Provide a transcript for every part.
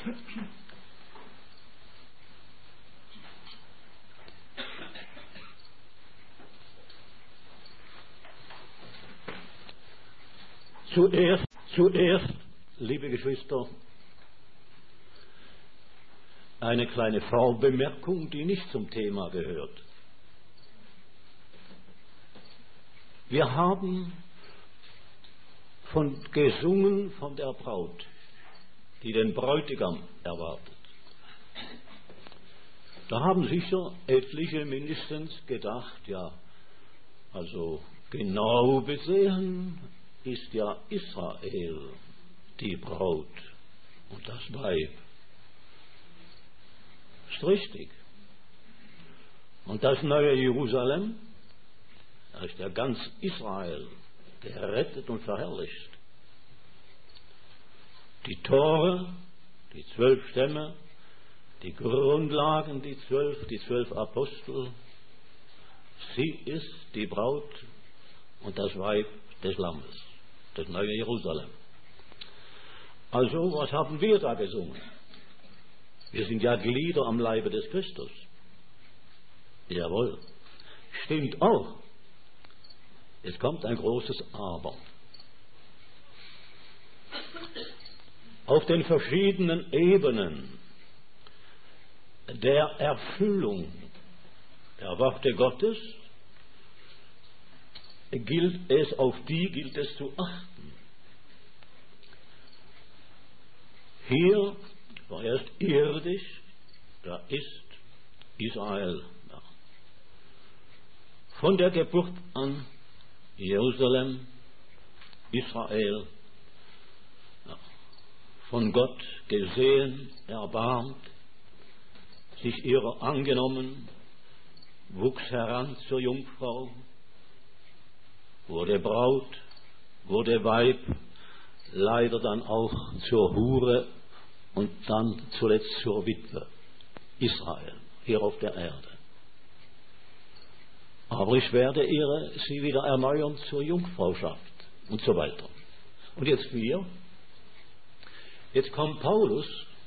Zuerst, liebe Geschwister, eine kleine Vorbemerkung, die nicht zum Thema gehört. Wir haben gesungen von der Braut, die den Bräutigam erwartet. Da haben sicher etliche mindestens gedacht, ja, also genau besehen ist ja Israel die Braut und das Weib. Ist richtig. Und das neue Jerusalem, da ist ja ganz Israel gerettet und verherrlicht. Die Tore, die 12 Stämme, die Grundlagen, die 12 Apostel, sie ist die Braut und das Weib des Lammes, das neue Jerusalem. Also, was haben wir da gesungen? Wir sind ja Glieder am Leibe des Christus. Jawohl. Stimmt auch. Es kommt ein großes Aber. Auf den verschiedenen Ebenen der Erfüllung der Worte Gottes gilt es zu achten. Hier war erst irdisch, da ist Israel da. Von der Geburt an Jerusalem, Israel, ja, von Gott gesehen, erbarmt, sich ihrer angenommen, wuchs heran zur Jungfrau, wurde Braut, wurde Weib, leider dann auch zur Hure und dann zuletzt zur Witwe. Israel, hier auf der Erde. Aber ich werde sie wieder erneuern zur Jungfrauschaft und so weiter. Und jetzt kommt Paulus,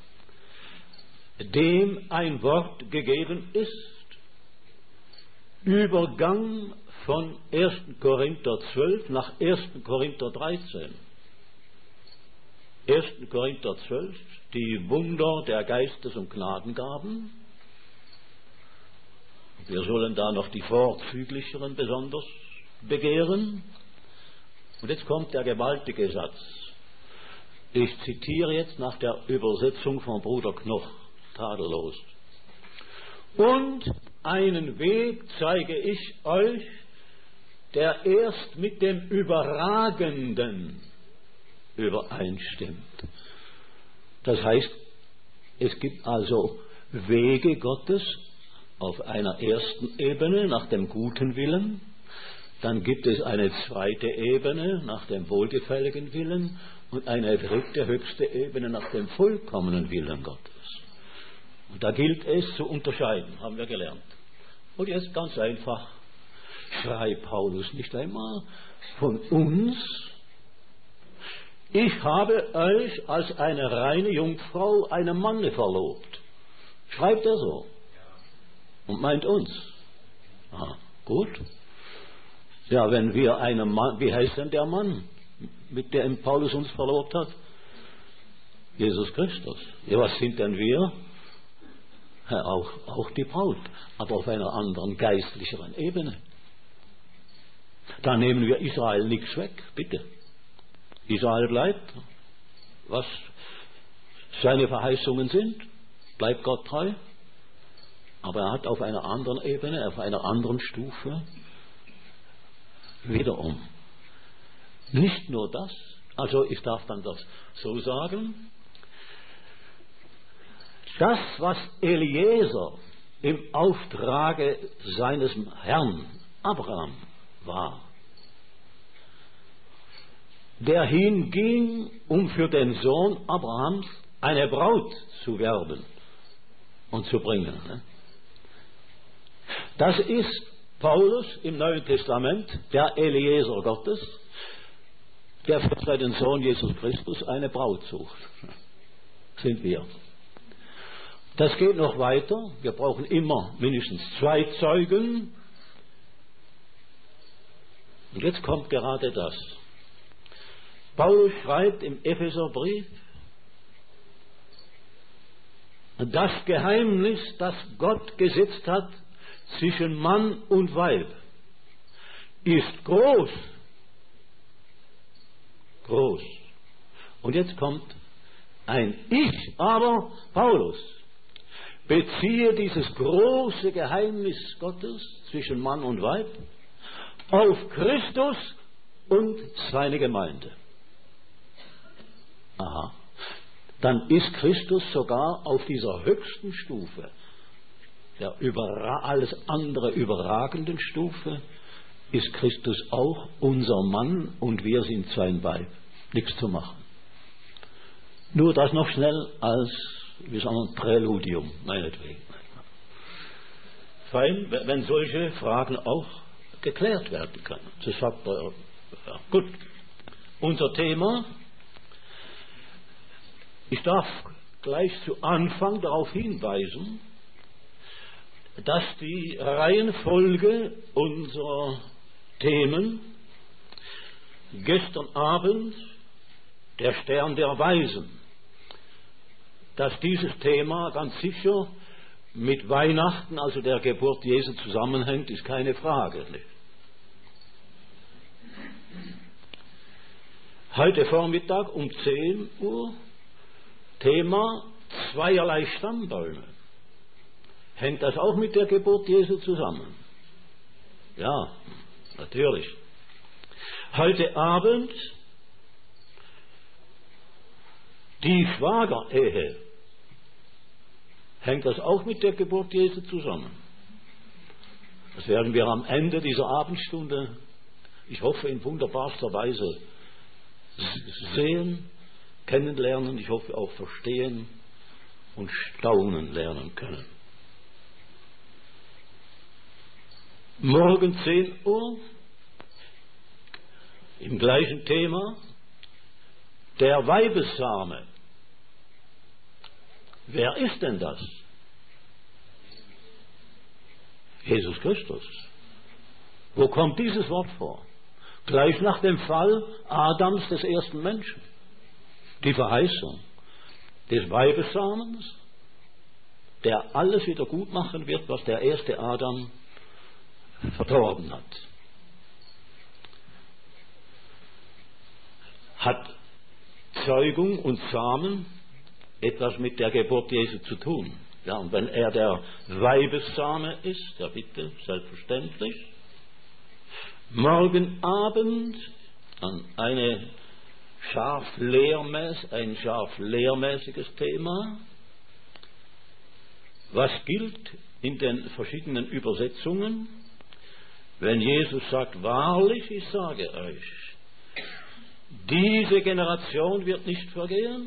dem ein Wort gegeben ist. Übergang von 1. Korinther 12 nach 1. Korinther 13. 1. Korinther 12, die Wunder der Geistes- und Gnadengaben. Wir sollen da noch die vorzüglicheren besonders begehren. Und jetzt kommt der gewaltige Satz. Ich zitiere jetzt nach der Übersetzung von Bruder Knoch, tadellos. Und einen Weg zeige ich euch, der erst mit dem Überragenden übereinstimmt. Das heißt, es gibt also Wege Gottes auf einer ersten Ebene nach dem guten Willen, dann gibt es eine zweite Ebene nach dem wohlgefälligen Willen und eine dritte höchste Ebene nach dem vollkommenen Willen Gottes. Und da gilt es zu unterscheiden, haben wir gelernt. Und jetzt ganz einfach, schreibt Paulus nicht einmal von uns, ich habe euch als eine reine Jungfrau einem Manne verlobt. Schreibt er so. Und meint uns. Aha, gut. Ja, wenn wir einem Mann, wie heißt denn der Mann, mit dem Paulus uns verlobt hat? Jesus Christus. Ja, was sind denn wir? Ja, auch die Braut, aber auf einer anderen geistlicheren Ebene. Da nehmen wir Israel nichts weg, bitte. Israel bleibt, was seine Verheißungen sind, bleibt Gott treu, aber er hat auf einer anderen Ebene, auf einer anderen Stufe wiederum nicht nur das, also ich darf dann das so sagen, das, was Eliezer im Auftrage seines Herrn Abraham war, der hinging, um für den Sohn Abrahams eine Braut zu werben und zu bringen. Das ist Paulus im Neuen Testament, der Eliezer Gottes, der für seinen Sohn Jesus Christus eine Braut sucht. Sind wir. Das geht noch weiter. Wir brauchen immer mindestens 2 Zeugen. Und jetzt kommt gerade das. Paulus schreibt im Epheserbrief, das Geheimnis, das Gott gesetzt hat zwischen Mann und Weib, ist groß. Groß. Und jetzt kommt ein Ich, aber Paulus beziehe dieses große Geheimnis Gottes zwischen Mann und Weib auf Christus und seine Gemeinde. Aha. Dann ist Christus sogar auf dieser höchsten Stufe, der alles andere überragenden Stufe, ist Christus auch unser Mann und wir sind sein Weib. Nichts zu machen. Nur das noch schnell als, wie sagen wir, Präludium, meinetwegen. Fein, wenn solche Fragen auch geklärt werden können. Das sagt er, ja, gut. Unser Thema. Ich darf gleich zu Anfang darauf hinweisen, dass die Reihenfolge unserer Themen gestern Abend der Stern der Weisen, dass dieses Thema ganz sicher mit Weihnachten, also der Geburt Jesu, zusammenhängt, ist keine Frage. Nicht? Heute Vormittag um 10 Uhr Thema zweierlei Stammbäume. Hängt das auch mit der Geburt Jesu zusammen? Ja, natürlich. Heute Abend die Schwagerehe. Hängt das auch mit der Geburt Jesu zusammen? Das werden wir am Ende dieser Abendstunde, ich hoffe in wunderbarster Weise, sehen, kennenlernen, ich hoffe auch verstehen und staunen lernen können. Morgen 10 Uhr im gleichen Thema der Weibessame. Wer ist denn das? Jesus Christus. Wo kommt dieses Wort vor? Gleich nach dem Fall Adams, des ersten Menschen. Die Verheißung des Weibessamens, der alles wieder gut machen wird, was der erste Adam verdorben hat. Hat Zeugung und Samen etwas mit der Geburt Jesu zu tun? Ja, und wenn er der Weibessame ist, ja bitte, selbstverständlich. Morgen Abend an ein scharf lehrmäßiges Thema. Was gilt in den verschiedenen Übersetzungen, wenn Jesus sagt, wahrlich, ich sage euch, diese Generation wird nicht vergehen,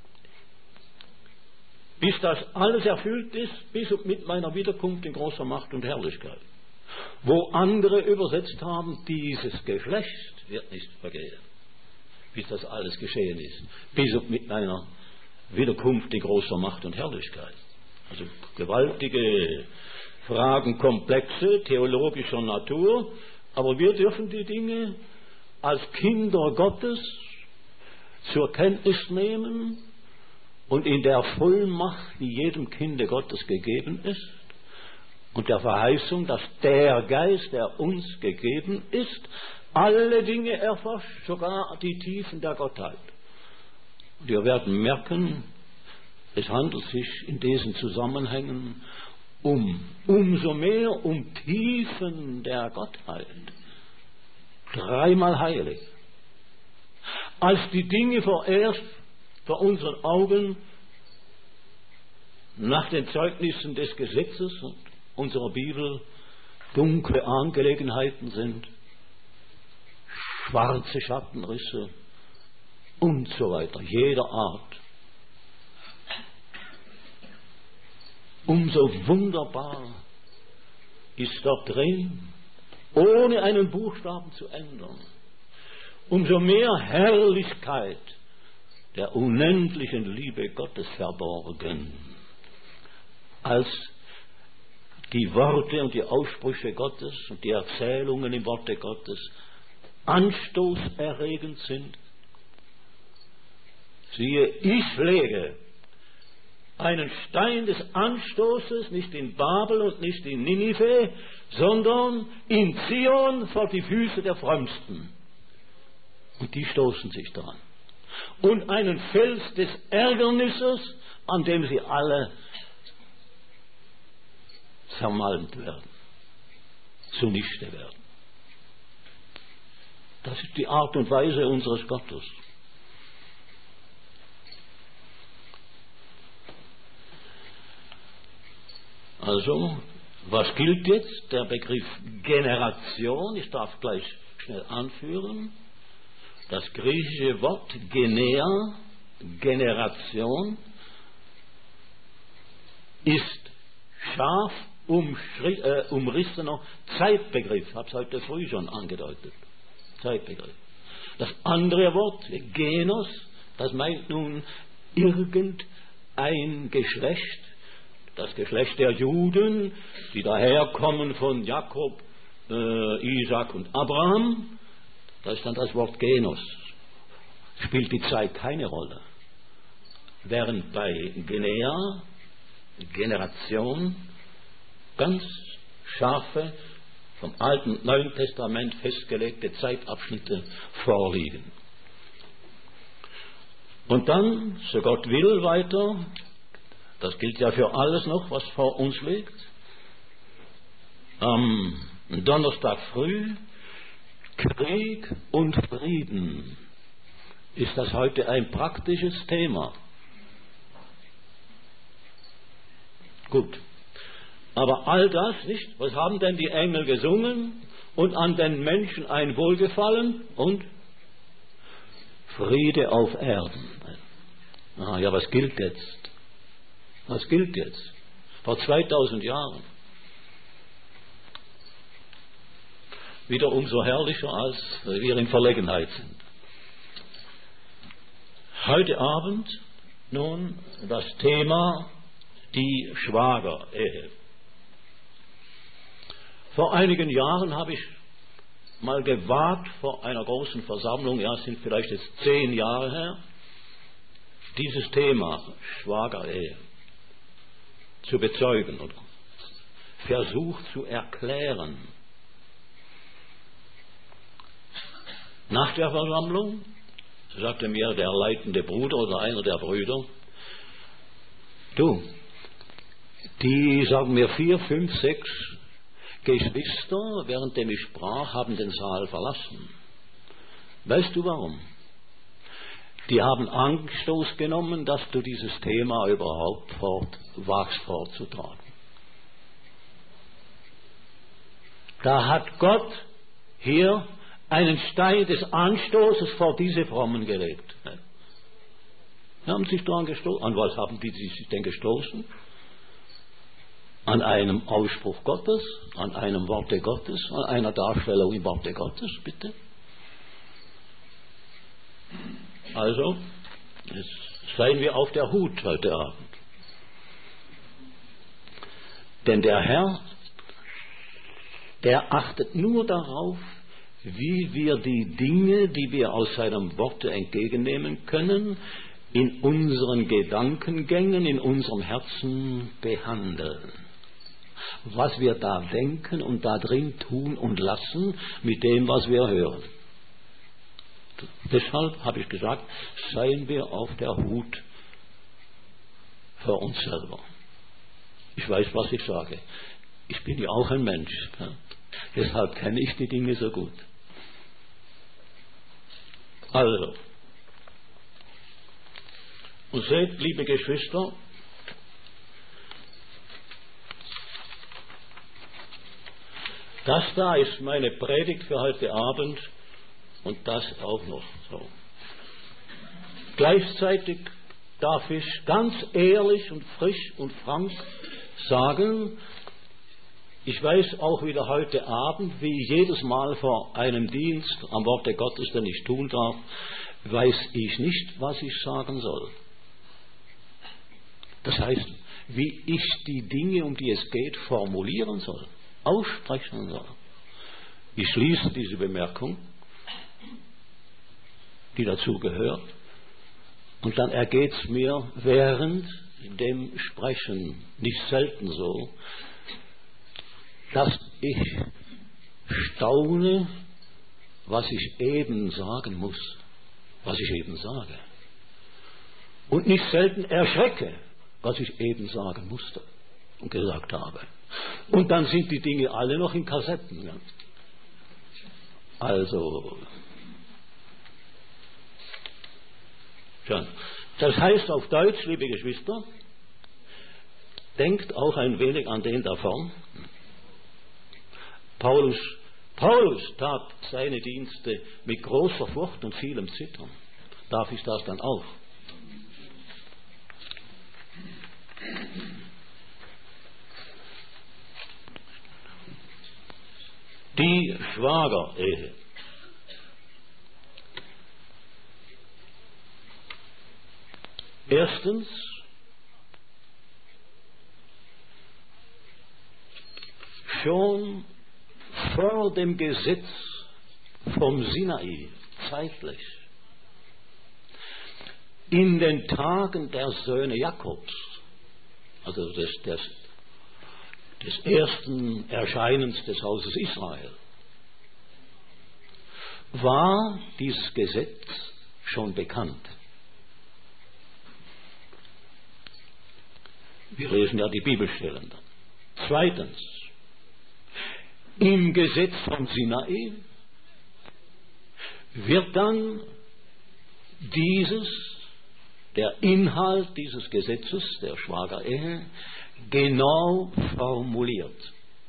bis das alles erfüllt ist, bis und mit meiner Wiederkunft in großer Macht und Herrlichkeit. Wo andere übersetzt haben, dieses Geschlecht wird nicht vergehen, bis das alles geschehen ist, bis und mit meiner Wiederkunft in großer Macht und Herrlichkeit. Also gewaltige Fragen, komplexe, theologischer Natur, aber wir dürfen die Dinge als Kinder Gottes zur Kenntnis nehmen und in der Vollmacht, die jedem Kinde Gottes gegeben ist, und der Verheißung, dass der Geist, der uns gegeben ist, alle Dinge erforscht, sogar die Tiefen der Gottheit. Und wir werden merken, es handelt sich in diesen Zusammenhängen umso mehr um Tiefen der Gottheit. Dreimal heilig. Als die Dinge vorerst vor unseren Augen nach den Zeugnissen des Gesetzes und unserer Bibel dunkle Angelegenheiten sind, schwarze Schattenrisse und so weiter, jeder Art. Umso wunderbar ist dort drin, ohne einen Buchstaben zu ändern, umso mehr Herrlichkeit der unendlichen Liebe Gottes verborgen. als die Worte und die Aussprüche Gottes und die Erzählungen im Worte Gottes anstoßerregend sind. Siehe, ich lege einen Stein des Anstoßes nicht in Babel und nicht in Ninive, sondern in Zion vor die Füße der Frömmsten. Und die stoßen sich daran. Und einen Fels des Ärgernisses, an dem sie alle zermalmt werden, zunichte werden. Das ist die Art und Weise unseres Gottes. Also, was gilt jetzt? Der Begriff Generation, ich darf gleich schnell anführen. Das griechische Wort Genea, Generation, ist scharf umrissener Zeitbegriff. Ich habe es heute früh schon angedeutet. Zeitbegriff. Das andere Wort, Genos, das meint nun irgendein Geschlecht, das Geschlecht der Juden, die daherkommen von Jakob, Isaac und Abraham. Da ist dann das Wort Genos. Spielt die Zeit keine Rolle. Während bei Genea, Generation, ganz scharfe, vom Alten und Neuen Testament festgelegte Zeitabschnitte vorliegen. Und dann, so Gott will, weiter, das gilt ja für alles noch, was vor uns liegt, am Donnerstag früh, Krieg und Frieden. Ist das heute ein praktisches Thema? Gut. Aber all das nicht, was haben denn die Engel gesungen? Und an den Menschen ein Wohlgefallen und Friede auf Erden. Ah, ja, was gilt jetzt? Was gilt jetzt? Vor 2000 Jahren. Wieder umso herrlicher, als wir in Verlegenheit sind. Heute Abend nun das Thema die Schwagerehe. Vor einigen Jahren habe ich mal gewagt, vor einer großen Versammlung, ja, es sind vielleicht jetzt 10 Jahre her, dieses Thema Schwagerehe zu bezeugen und versucht zu erklären. Nach der Versammlung sagte mir der leitende Bruder oder einer der Brüder, du, die, sagen wir, 4, 5, 6 Geschwister, währenddem ich sprach, haben den Saal verlassen. Weißt du warum? Die haben Anstoß genommen, dass du dieses Thema überhaupt wagst vorzutragen. Da hat Gott hier einen Stein des Anstoßes vor diese Frommen gelegt. Die haben sich daran gestoßen. An was haben die sich denn gestoßen? An einem Ausspruch Gottes, an einem Worte Gottes, an einer Darstellung im Worte Gottes, bitte. Also, jetzt seien wir auf der Hut heute Abend. Denn der Herr, der achtet nur darauf, wie wir die Dinge, die wir aus seinem Worte entgegennehmen können, in unseren Gedankengängen, in unserem Herzen behandeln. Was wir da denken und da drin tun und lassen mit dem, was wir hören. Deshalb habe ich gesagt, seien wir auf der Hut für uns selber. Ich weiß, was ich sage. Ich bin ja auch ein Mensch. Ja. Deshalb kenne ich die Dinge so gut. Also, und seht, liebe Geschwister, das da ist meine Predigt für heute Abend und das auch noch so. Gleichzeitig darf ich ganz ehrlich und frisch und frank sagen, ich weiß auch wieder heute Abend, wie jedes Mal vor einem Dienst am Worte Gottes, den ich tun darf, weiß ich nicht, was ich sagen soll. Das heißt, wie ich die Dinge, um die es geht, formulieren soll, aussprechen soll. Ich schließe diese Bemerkung, die dazu gehört, und dann ergeht es mir während dem Sprechen nicht selten so, dass ich staune, was ich eben sagen muss, was ich eben sage. Und nicht selten erschrecke, was ich eben sagen musste und gesagt habe. Und dann sind die Dinge alle noch in Kassetten. Ja. Also, schon. Das heißt auf Deutsch, liebe Geschwister, denkt auch ein wenig an den da vorn. Paulus tat seine Dienste mit großer Furcht und vielem Zittern. Darf ich das dann auch? Die Schwagerehe. Erstens, schon vor dem Gesetz vom Sinai, zeitlich, in den Tagen der Söhne Jakobs, also des ersten Erscheinens des Hauses Israel, war dieses Gesetz schon bekannt. Wir lesen ja die Bibelstellen dann. Zweitens, im Gesetz vom Sinai wird dann der Inhalt dieses Gesetzes, der Schwagerehe, genau formuliert.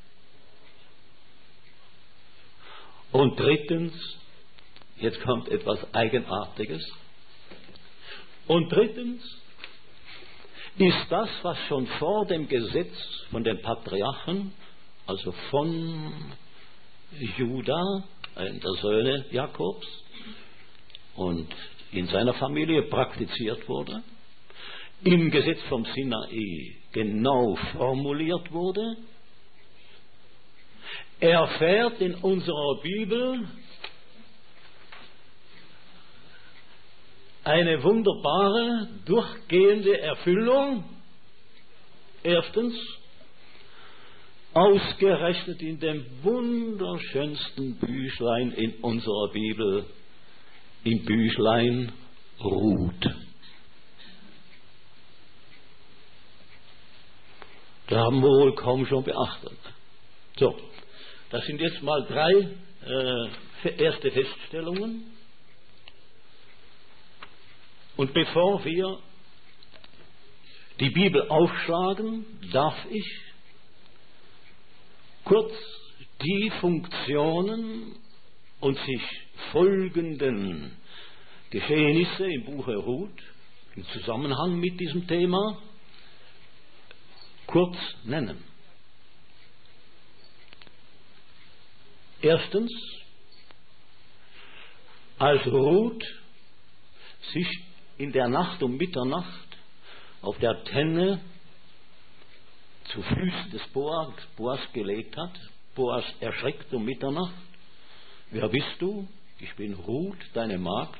Und drittens, jetzt kommt etwas Eigenartiges, und drittens ist das, was schon vor dem Gesetz von den Patriarchen, also von Juda, einer der Söhne Jakobs, und in seiner Familie praktiziert wurde, im Gesetz vom Sinai genau formuliert wurde, erfährt in unserer Bibel eine wunderbare, durchgehende Erfüllung. Erstens, ausgerechnet in dem wunderschönsten Büchlein in unserer Bibel, im Büchlein Ruth. Da haben wir wohl kaum schon beachtet. So, das sind jetzt mal 3 erste Feststellungen. Und bevor wir die Bibel aufschlagen, darf ich kurz die Funktionen und sich folgenden Geschehnisse im Buche Ruth im Zusammenhang mit diesem Thema kurz nennen. Erstens, als Ruth sich in der Nacht um Mitternacht auf der Tenne zu Füßen des Boas gelegt hat. Boas erschreckt um Mitternacht. Wer bist du? Ich bin Ruth, deine Magd.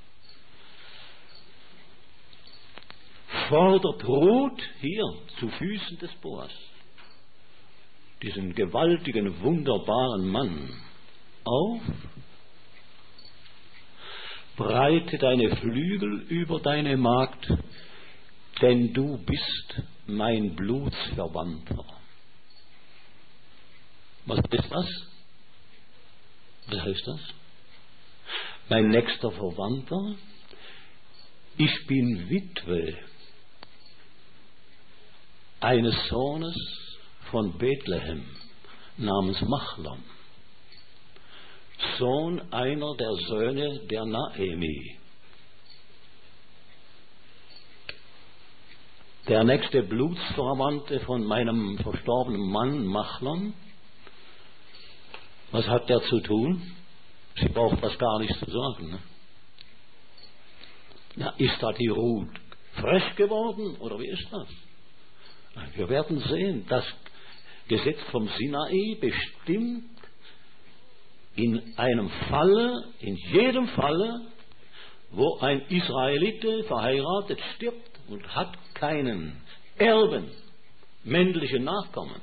Fordert Ruth hier zu Füßen des Boas diesen gewaltigen, wunderbaren Mann auf, breite deine Flügel über deine Magd, denn du bist mein Blutsverwandter. Was ist das? Was heißt das? Mein nächster Verwandter? Ich bin Witwe eines Sohnes von Bethlehem namens Machlon, Sohn einer der Söhne der Naemi. Der nächste Blutsverwandte von meinem verstorbenen Mann Machlon, was hat der zu tun? Sie braucht das gar nicht zu sagen. Ne? Na, ist da die Ruth frech geworden oder wie ist das? Wir werden sehen, das Gesetz vom Sinai bestimmt in einem Falle, in jedem Falle, wo ein Israelite verheiratet stirbt und hat keinen Erben, männlichen Nachkommen,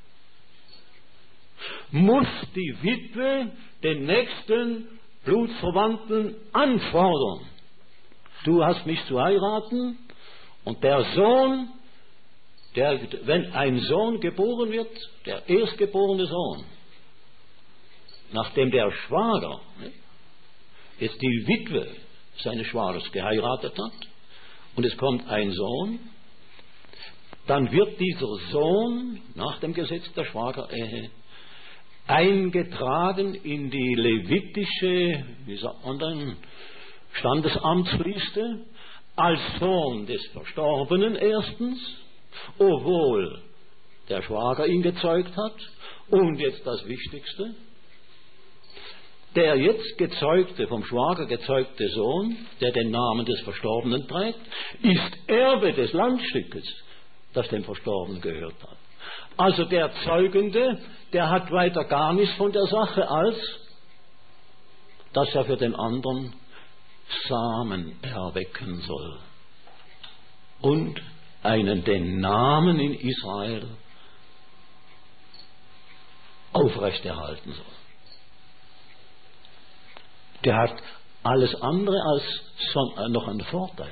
muss die Witwe den nächsten Blutsverwandten anfordern. Du hast mich zu heiraten, und der Sohn, wenn ein Sohn geboren wird, der erstgeborene Sohn, nachdem der Schwager jetzt die Witwe seines Schwagers geheiratet hat und es kommt ein Sohn, dann wird dieser Sohn nach dem Gesetz der Schwagerehe eingetragen in die levitische, wie sagt man dann, Standesamtsliste als Sohn des Verstorbenen erstens, obwohl der Schwager ihn gezeugt hat, und jetzt das Wichtigste, der jetzt gezeugte, vom Schwager gezeugte Sohn, der den Namen des Verstorbenen trägt, ist Erbe des Landstückes, das dem Verstorbenen gehört hat. Also der Zeugende, der hat weiter gar nichts von der Sache, als dass er für den anderen Samen erwecken soll und den Namen in Israel aufrechterhalten soll. Der hat alles andere als noch einen Vorteil.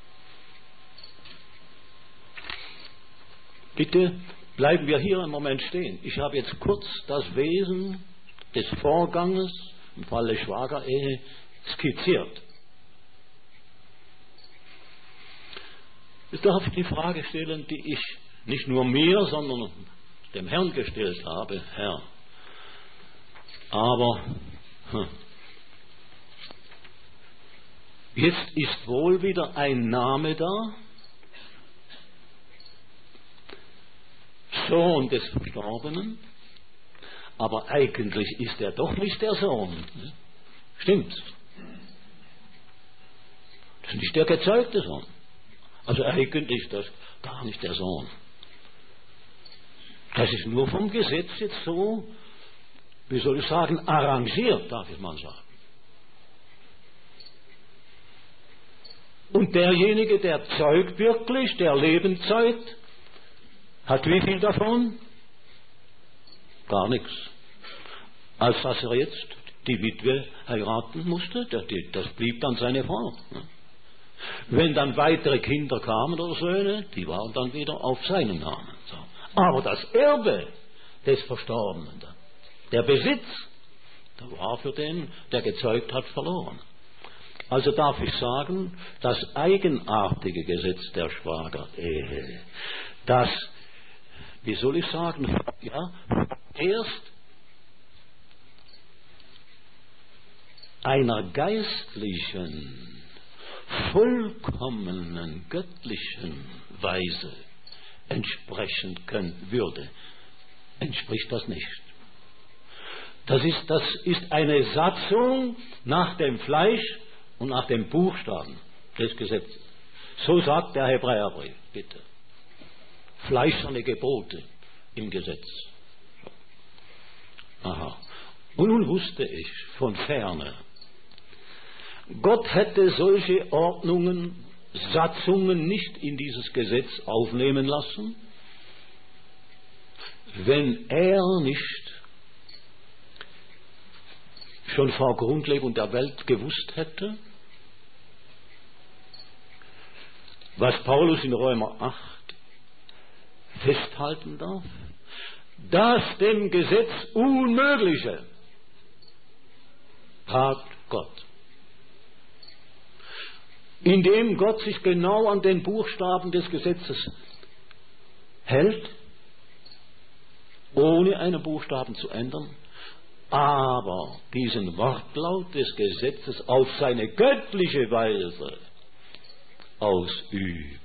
Bitte bleiben wir hier im Moment stehen. Ich habe jetzt kurz das Wesen des Vorganges im Falle Schwagerehe skizziert. Jetzt darf ich die Frage stellen, die ich nicht nur mir, sondern dem Herrn gestellt habe. Herr, aber jetzt ist wohl wieder ein Name da, Sohn des Verstorbenen, aber eigentlich ist er doch nicht der Sohn. Stimmt's? Das ist nicht der gezeugte Sohn. Also eigentlich ist das gar nicht der Sohn. Das ist nur vom Gesetz jetzt so, wie soll ich sagen, arrangiert, darf ich mal sagen. Und derjenige, der zeugt wirklich, der Leben zeugt, hat wie viel davon? Gar nichts. Als dass er jetzt die Witwe heiraten musste, das blieb dann seine Frau. Wenn dann weitere Kinder kamen oder Söhne, die waren dann wieder auf seinen Namen. So. Aber das Erbe des Verstorbenen, der Besitz, der war für den, der gezeugt hat, verloren. Also darf ich sagen, das eigenartige Gesetz der Schwagerehe, das, wie soll ich sagen, ja, erst einer geistlichen, vollkommenen, göttlichen Weise entsprechen würde, entspricht das nicht. Das ist eine Satzung nach dem Fleisch und nach dem Buchstaben des Gesetzes. So sagt der Hebräerbrief, bitte. Fleischerne Gebote im Gesetz. Aha. Und nun wusste ich von ferne, Gott hätte solche Ordnungen, Satzungen nicht in dieses Gesetz aufnehmen lassen, wenn er nicht schon vor Grundlegung der Welt gewusst hätte, was Paulus in Römer 8 festhalten darf, dass dem Gesetz Unmögliche tat Gott. Indem Gott sich genau an den Buchstaben des Gesetzes hält, ohne einen Buchstaben zu ändern, aber diesen Wortlaut des Gesetzes auf seine göttliche Weise ausübt.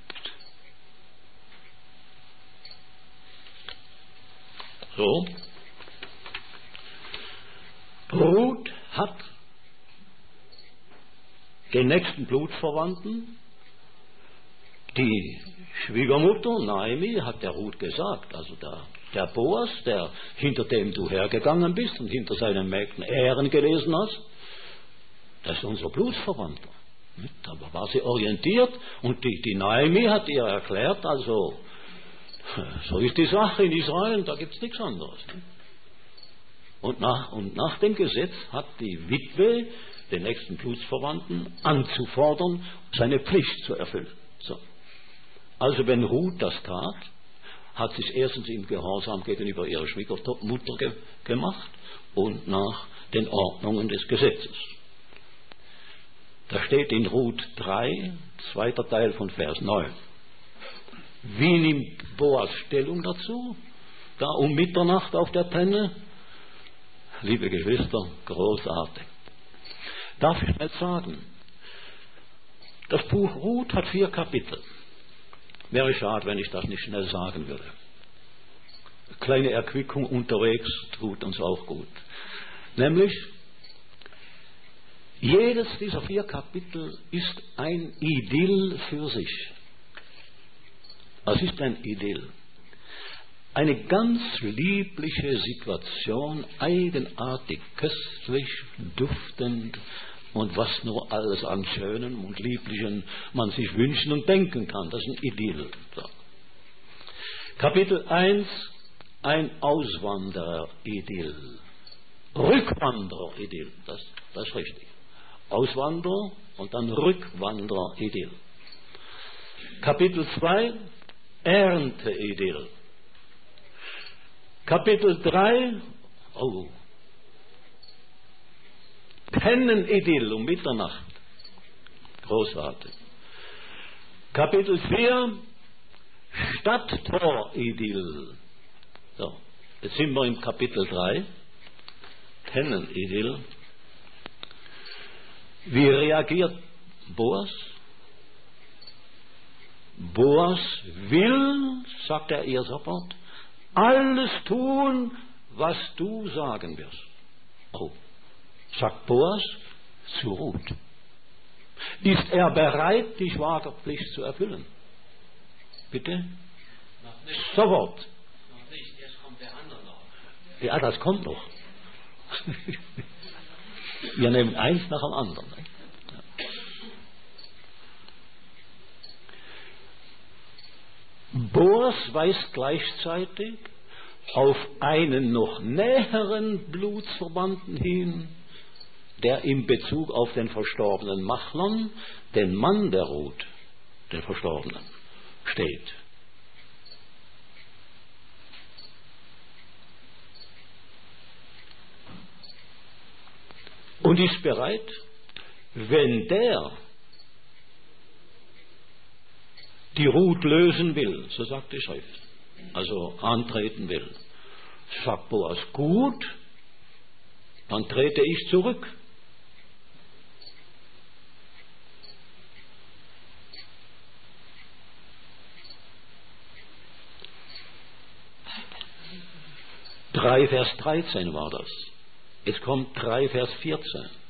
So, Brut hat den nächsten Blutsverwandten Die Schwiegermutter, Naomi, hat der Ruth gesagt, also der Boas, der hinter dem du hergegangen bist und hinter seinen Mägden Ehren gelesen hast, das ist unser Blutsverwandter. Da war sie orientiert und die Naomi hat ihr erklärt, also so ist die Sache in Israel, da gibt es nichts anderes. Und nach dem Gesetz hat die Witwe den nächsten Blutsverwandten anzufordern, seine Pflicht zu erfüllen. So. Also wenn Ruth das tat, hat sie es erstens im Gehorsam gegenüber ihrer Schwiegermutter gemacht und nach den Ordnungen des Gesetzes. Da steht in Ruth 3, zweiter Teil von Vers 9. Wie nimmt Boas Stellung dazu? Da um Mitternacht auf der Tenne? Liebe Geschwister, großartig. Darf ich nicht sagen, das Buch Ruth hat 4 Kapitel. Wäre schade, wenn ich das nicht schnell sagen würde. Kleine Erquickung unterwegs tut uns auch gut. Nämlich, jedes dieser 4 Kapitel ist ein Idyll für sich. Was ist ein Idyll? Eine ganz liebliche Situation, eigenartig, köstlich, duftend und was nur alles an Schönem und Lieblichen man sich wünschen und denken kann. Das ist ein Idyll. So. Kapitel 1, ein Auswanderer-Idyll. Rückwanderer-Idyll, das ist richtig. Auswanderer und dann Rückwanderer-Idyll. Kapitel 2, Ernte-Idyll. Kapitel 3, Pennen-Idyll um Mitternacht. Großartig. Kapitel 4, Stadttor-Idyll. So, jetzt sind wir im Kapitel 3, Pennen-Idyll. Wie reagiert Boas? Boas will, sagt er ihr sofort, alles tun, was du sagen wirst. Sagt Boas zu Ruth. Ist er bereit, die Schwagerpflicht zu erfüllen? Bitte? Noch nicht. Sofort. Noch nicht, erst kommt der andere noch. Ja, das kommt noch. Wir nehmen eins nach dem anderen. Boas weist gleichzeitig auf einen noch näheren Blutsverwandten hin, der in Bezug auf den verstorbenen Machlon, den Mann der Ruth, den Verstorbenen, steht. Und ist bereit, wenn der die Ruth lösen will, so sagt die Schrift, also antreten will, sagt Boas, gut, dann trete ich zurück. (3 Vers 13 war das. Jetzt kommt 3 Vers 14.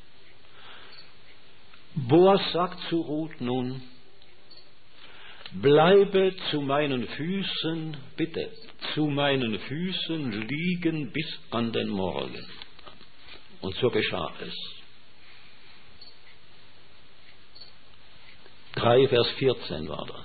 Boas sagt zu Ruth nun, bleibe zu meinen Füßen, bitte, zu meinen Füßen liegen bis an den Morgen. Und so geschah es. 3 Vers 14 war das.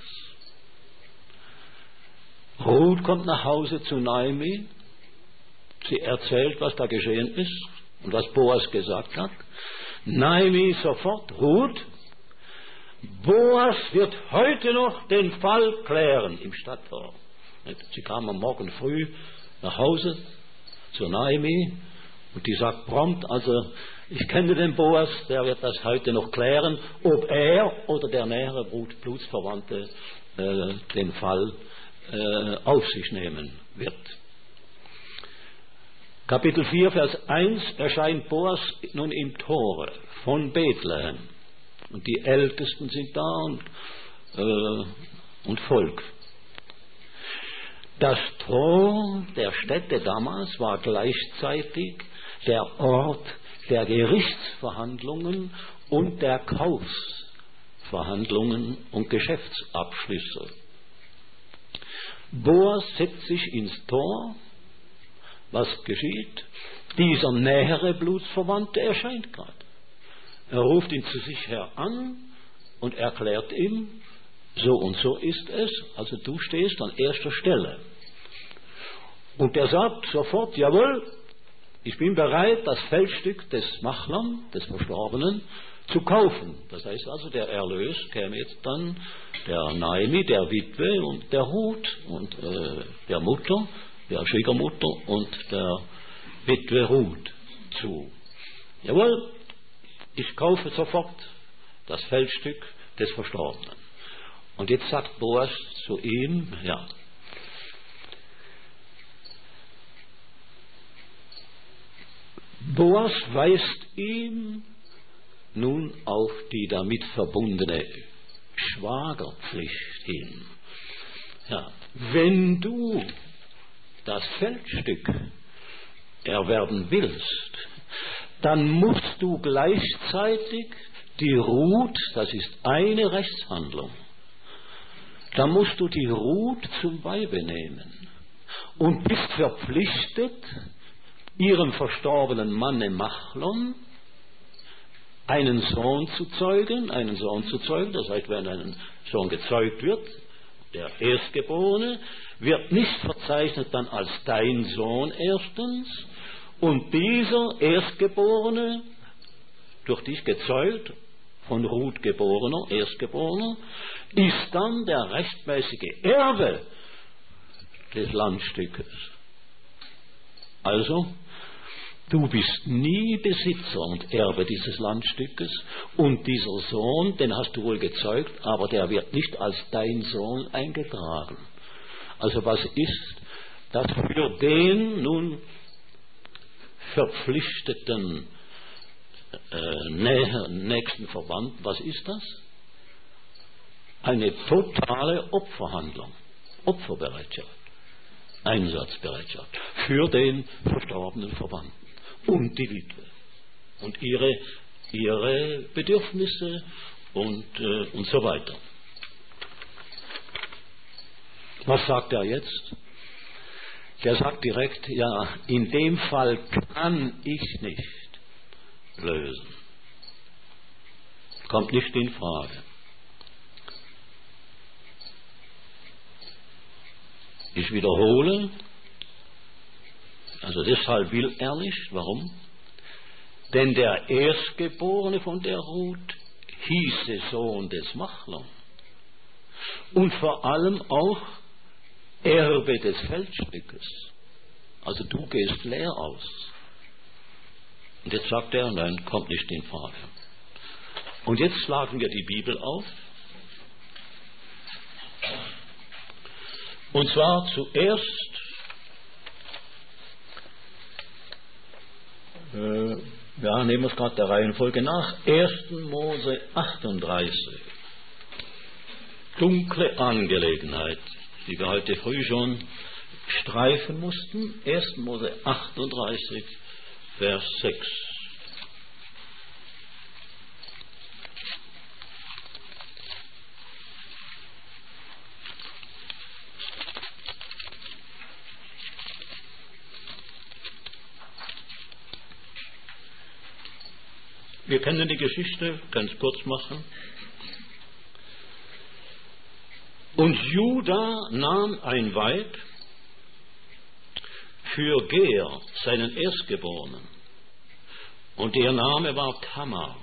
Ruth kommt nach Hause zu Naomi. Sie erzählt, was da geschehen ist und was Boas gesagt hat. Naomi sofort, Ruth, Boas wird heute noch den Fall klären im Stadttor. Sie kam am Morgen früh nach Hause zu Naomi und die sagt prompt, also ich kenne den Boas, der wird das heute noch klären, ob er oder der nähere Blutsverwandte den Fall auf sich nehmen wird. Kapitel 4, Vers 1 erscheint Boas nun im Tore von Bethlehem. Und die Ältesten sind da und Volk. Das Tor der Städte damals war gleichzeitig der Ort der Gerichtsverhandlungen und der Kaufsverhandlungen. Verhandlungen und Geschäftsabschlüsse. Boas setzt sich ins Tor. Was geschieht? Dieser nähere Blutsverwandte erscheint gerade. Er ruft ihn zu sich her an und erklärt ihm, so und so ist es, also du stehst an erster Stelle. Und er sagt sofort, jawohl, ich bin bereit, das Feldstück des Machlam, des Verstorbenen, zu kaufen. Das heißt also, der Erlös käme jetzt dann der Naomi, der Witwe und der Ruth und der Mutter, der Schwiegermutter und der Witwe Ruth zu. Jawohl, ich kaufe sofort das Feldstück des Verstorbenen. Und jetzt sagt Boas zu ihm, ja, Boas weist ihm nun auf die damit verbundene Schwagerpflicht hin. Ja, wenn du das Feldstück erwerben willst, dann musst du gleichzeitig die Ruth, das ist eine Rechtshandlung, dann musst du die Ruth zum Weibe nehmen und bist verpflichtet, ihrem verstorbenen Manne Machlon einen Sohn zu zeugen, das heißt, wenn ein Sohn gezeugt wird, der Erstgeborene, wird nicht verzeichnet dann als dein Sohn erstens, und dieser Erstgeborene, durch dich gezeugt, von Ruth geborener, Erstgeborener, ist dann der rechtmäßige Erbe des Landstückes. Also, du bist nie Besitzer und Erbe dieses Landstückes, und dieser Sohn, den hast du wohl gezeugt, aber der wird nicht als dein Sohn eingetragen. Also was ist das für den nun verpflichteten nächsten Verwandten, was ist das? Eine totale Opferhandlung, Opferbereitschaft, Einsatzbereitschaft für den verstorbenen Verwandten und die Witwe und ihre Bedürfnisse und so weiter. Was sagt er jetzt? Der sagt direkt, ja, in dem Fall kann ich nicht lösen. Kommt nicht in Frage. Ich wiederhole, also deshalb will er nicht. Warum? Denn der Erstgeborene von der Ruth hieße Sohn des Machlon und vor allem auch Erbe des Feldstückes. Also du gehst leer aus. Und jetzt sagt er, nein, kommt nicht in Frage. Und jetzt schlagen wir die Bibel auf. Und zwar zuerst nehmen wir es gerade der Reihenfolge nach. 1. Mose 38. Dunkle Angelegenheit, die wir heute früh schon streifen mussten. 1. Mose 38, Vers 6. Wir können die Geschichte ganz kurz machen. Und Juda nahm ein Weib für Ger, seinen Erstgeborenen, und ihr Name war Tamar,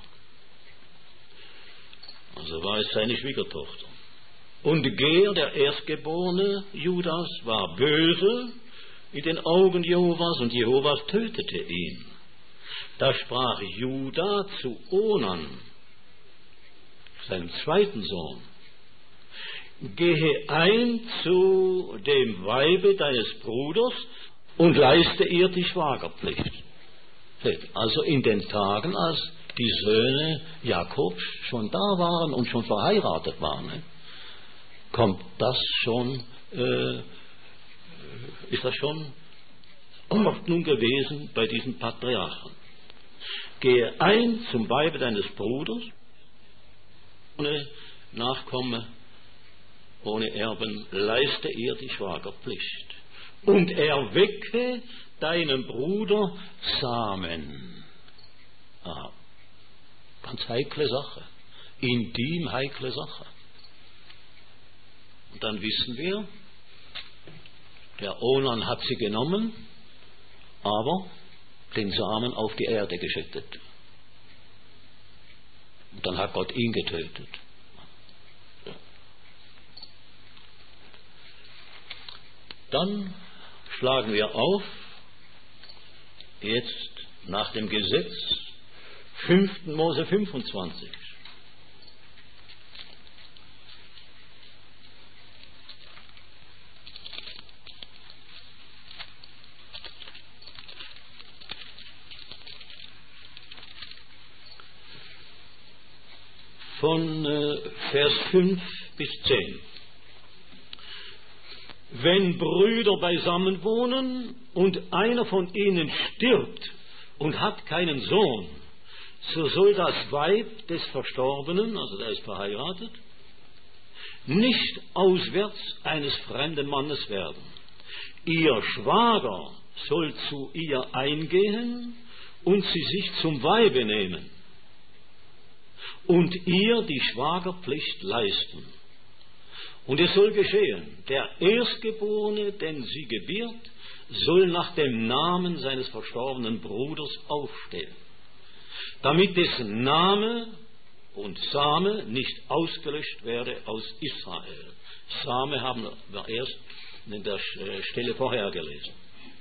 also war es seine Schwiegertochter. Und Ger, der Erstgeborene Judas, war böse in den Augen Jehovas, und Jehovas tötete ihn. Da sprach Juda zu Onan, seinem zweiten Sohn: Gehe ein zu dem Weibe deines Bruders und leiste ihr die Schwagerpflicht. Also in den Tagen, als die Söhne Jakobs schon da waren und schon verheiratet waren, kommt das schon, ist das schon Ordnung gewesen bei diesen Patriarchen. Gehe ein zum Weibe deines Bruders ohne Nachkomme, ohne Erben, leiste ihr die Schwagerpflicht. Und erwecke deinem Bruder Samen. Aha. Ganz heikle Sache. Intim heikle Sache. Und dann wissen wir, der Onan hat sie genommen, aber den Samen auf die Erde geschüttet. Und dann hat Gott ihn getötet. Dann schlagen wir auf, jetzt nach dem Gesetz, 5. Mose 25. Von Vers 5 bis 10. Wenn Brüder beisammen wohnen und einer von ihnen stirbt und hat keinen Sohn, so soll das Weib des Verstorbenen, also der ist verheiratet, nicht auswärts eines fremden Mannes werden. Ihr Schwager soll zu ihr eingehen und sie sich zum Weibe nehmen und ihr die Schwagerpflicht leisten. Und es soll geschehen, der Erstgeborene, den sie gebiert, soll nach dem Namen seines verstorbenen Bruders aufstehen, damit dessen Name und Same nicht ausgelöscht werde aus Israel. Same haben wir erst in der Stelle vorher gelesen.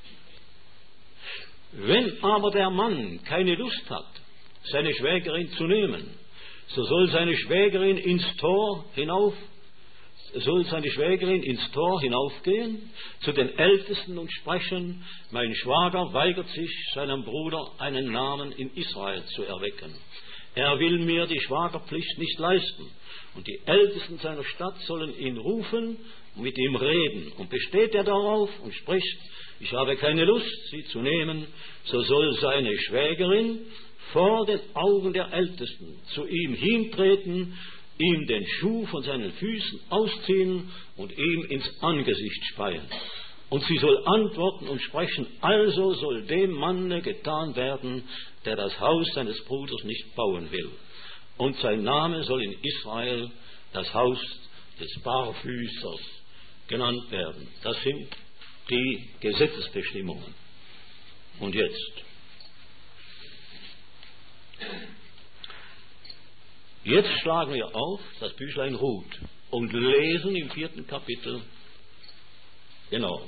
Wenn aber der Mann keine Lust hat, seine Schwägerin zu nehmen, so soll seine Schwägerin ins Tor hinaufgehen zu den Ältesten und sprechen: Mein Schwager weigert sich, seinem Bruder einen Namen in Israel zu erwecken. Er will mir die Schwagerpflicht nicht leisten. Und die Ältesten seiner Stadt sollen ihn rufen und mit ihm reden. Und besteht er darauf und spricht: Ich habe keine Lust, sie zu nehmen, so soll seine Schwägerin vor den Augen der Ältesten zu ihm hintreten, ihm den Schuh von seinen Füßen ausziehen und ihm ins Angesicht speien. Und sie soll antworten und sprechen: Also soll dem Manne getan werden, der das Haus seines Bruders nicht bauen will. Und sein Name soll in Israel das Haus des Barfüßers genannt werden. Das sind die Gesetzesbestimmungen. Und Jetzt schlagen wir auf das Büchlein Ruth und lesen im 4. Kapitel genau.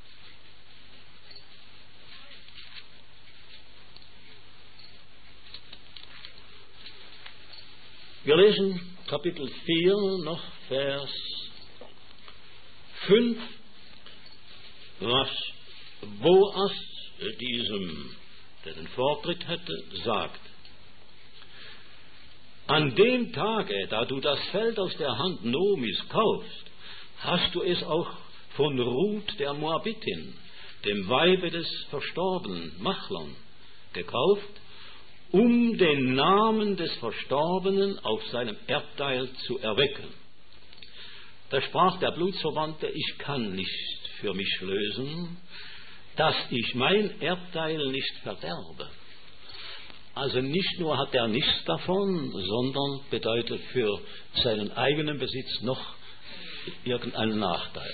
Wir lesen Kapitel 4 noch Vers 5, was Boas diesem, der den Vortritt hätte, sagt: An dem Tage, da du das Feld aus der Hand Noomis kaufst, hast du es auch von Ruth der Moabitin, dem Weibe des verstorbenen Machlon, gekauft, um den Namen des Verstorbenen auf seinem Erbteil zu erwecken. Da sprach der Blutsverwandte: Ich kann nicht für mich lösen, dass ich mein Erbteil nicht verderbe. Also nicht nur hat er nichts davon, sondern bedeutet für seinen eigenen Besitz noch irgendeinen Nachteil.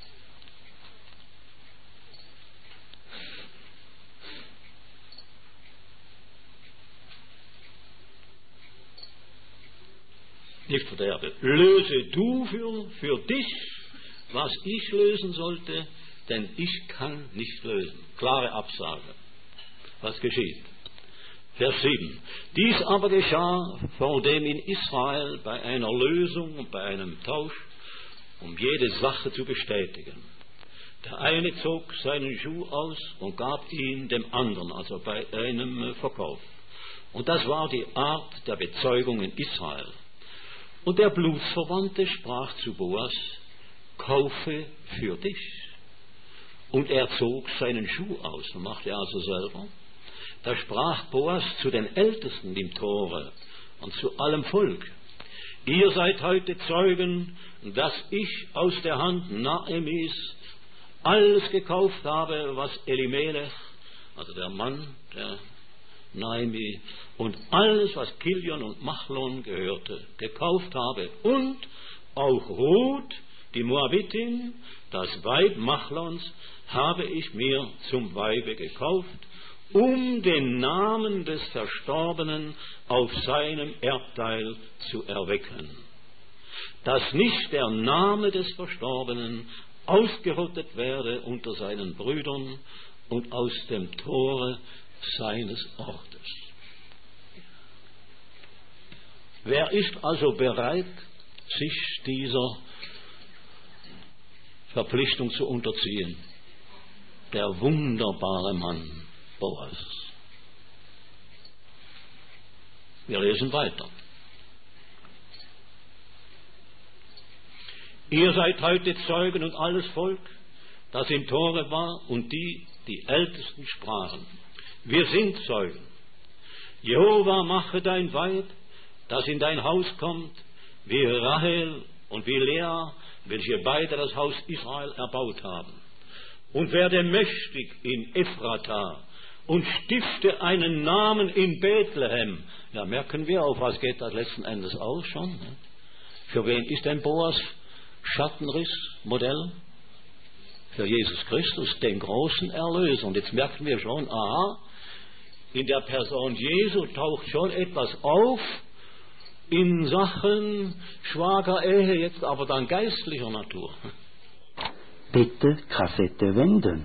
Nicht verderbe. Löse du für dich, was ich lösen sollte, denn ich kann nicht lösen. Klare Absage. Was geschieht? Vers 7. Dies aber geschah, vor dem in Israel bei einer Lösung und bei einem Tausch, um jede Sache zu bestätigen. Der eine zog seinen Schuh aus und gab ihn dem anderen, also bei einem Verkauf. Und das war die Art der Bezeugung in Israel. Und der Blutsverwandte sprach zu Boas: Kaufe für dich. Und er zog seinen Schuh aus und machte also selber. Da sprach Boas zu den Ältesten im Tore und zu allem Volk: Ihr seid heute Zeugen, dass ich aus der Hand Naemis alles gekauft habe, was Elimelech, also der Mann der Naemi, und alles, was Kilion und Machlon gehörte, gekauft habe. Und auch Ruth, die Moabitin, das Weib Machlons, habe ich mir zum Weibe gekauft, um den Namen des Verstorbenen auf seinem Erbteil zu erwecken, dass nicht der Name des Verstorbenen ausgerottet werde unter seinen Brüdern und aus dem Tore seines Ortes. Wer ist also bereit, sich dieser Verpflichtung zu unterziehen? Der wunderbare Mann Boas. Wir lesen weiter. Ihr seid heute Zeugen und alles Volk, das im Tore war, und die Ältesten sprachen: Wir sind Zeugen. Jehova mache dein Weib, das in dein Haus kommt, wie Rahel und wie Lea, welche beide das Haus Israel erbaut haben. Und werde mächtig in Ephrata und stifte einen Namen in Bethlehem. Ja, merken wir, auf was geht das letzten Endes aus schon? Ne? Für wen ist denn Boas Schattenrissmodell? Für Jesus Christus, den großen Erlöser. Und jetzt merken wir schon, aha, in der Person Jesu taucht schon etwas auf in Sachen Schwagerehe, jetzt aber dann geistlicher Natur. Bitte Kassette wenden.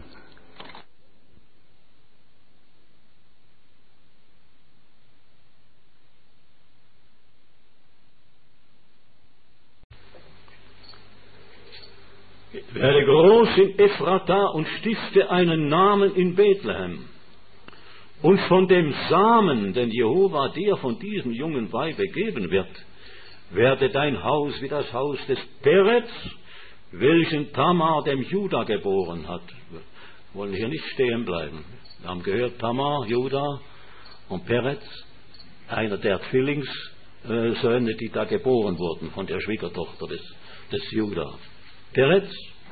Werde groß in Ephrata und stifte einen Namen in Bethlehem. Und von dem Samen, den Jehova dir von diesem jungen Weibe geben wird, werde dein Haus wie das Haus des Peretz, welchen Tamar dem Juda geboren hat. Wir wollen hier nicht stehen bleiben. Wir haben gehört, Tamar, Juda und Peretz, einer der Zwillingssöhne, die da geboren wurden von der Schwiegertochter des Juda. Peretz.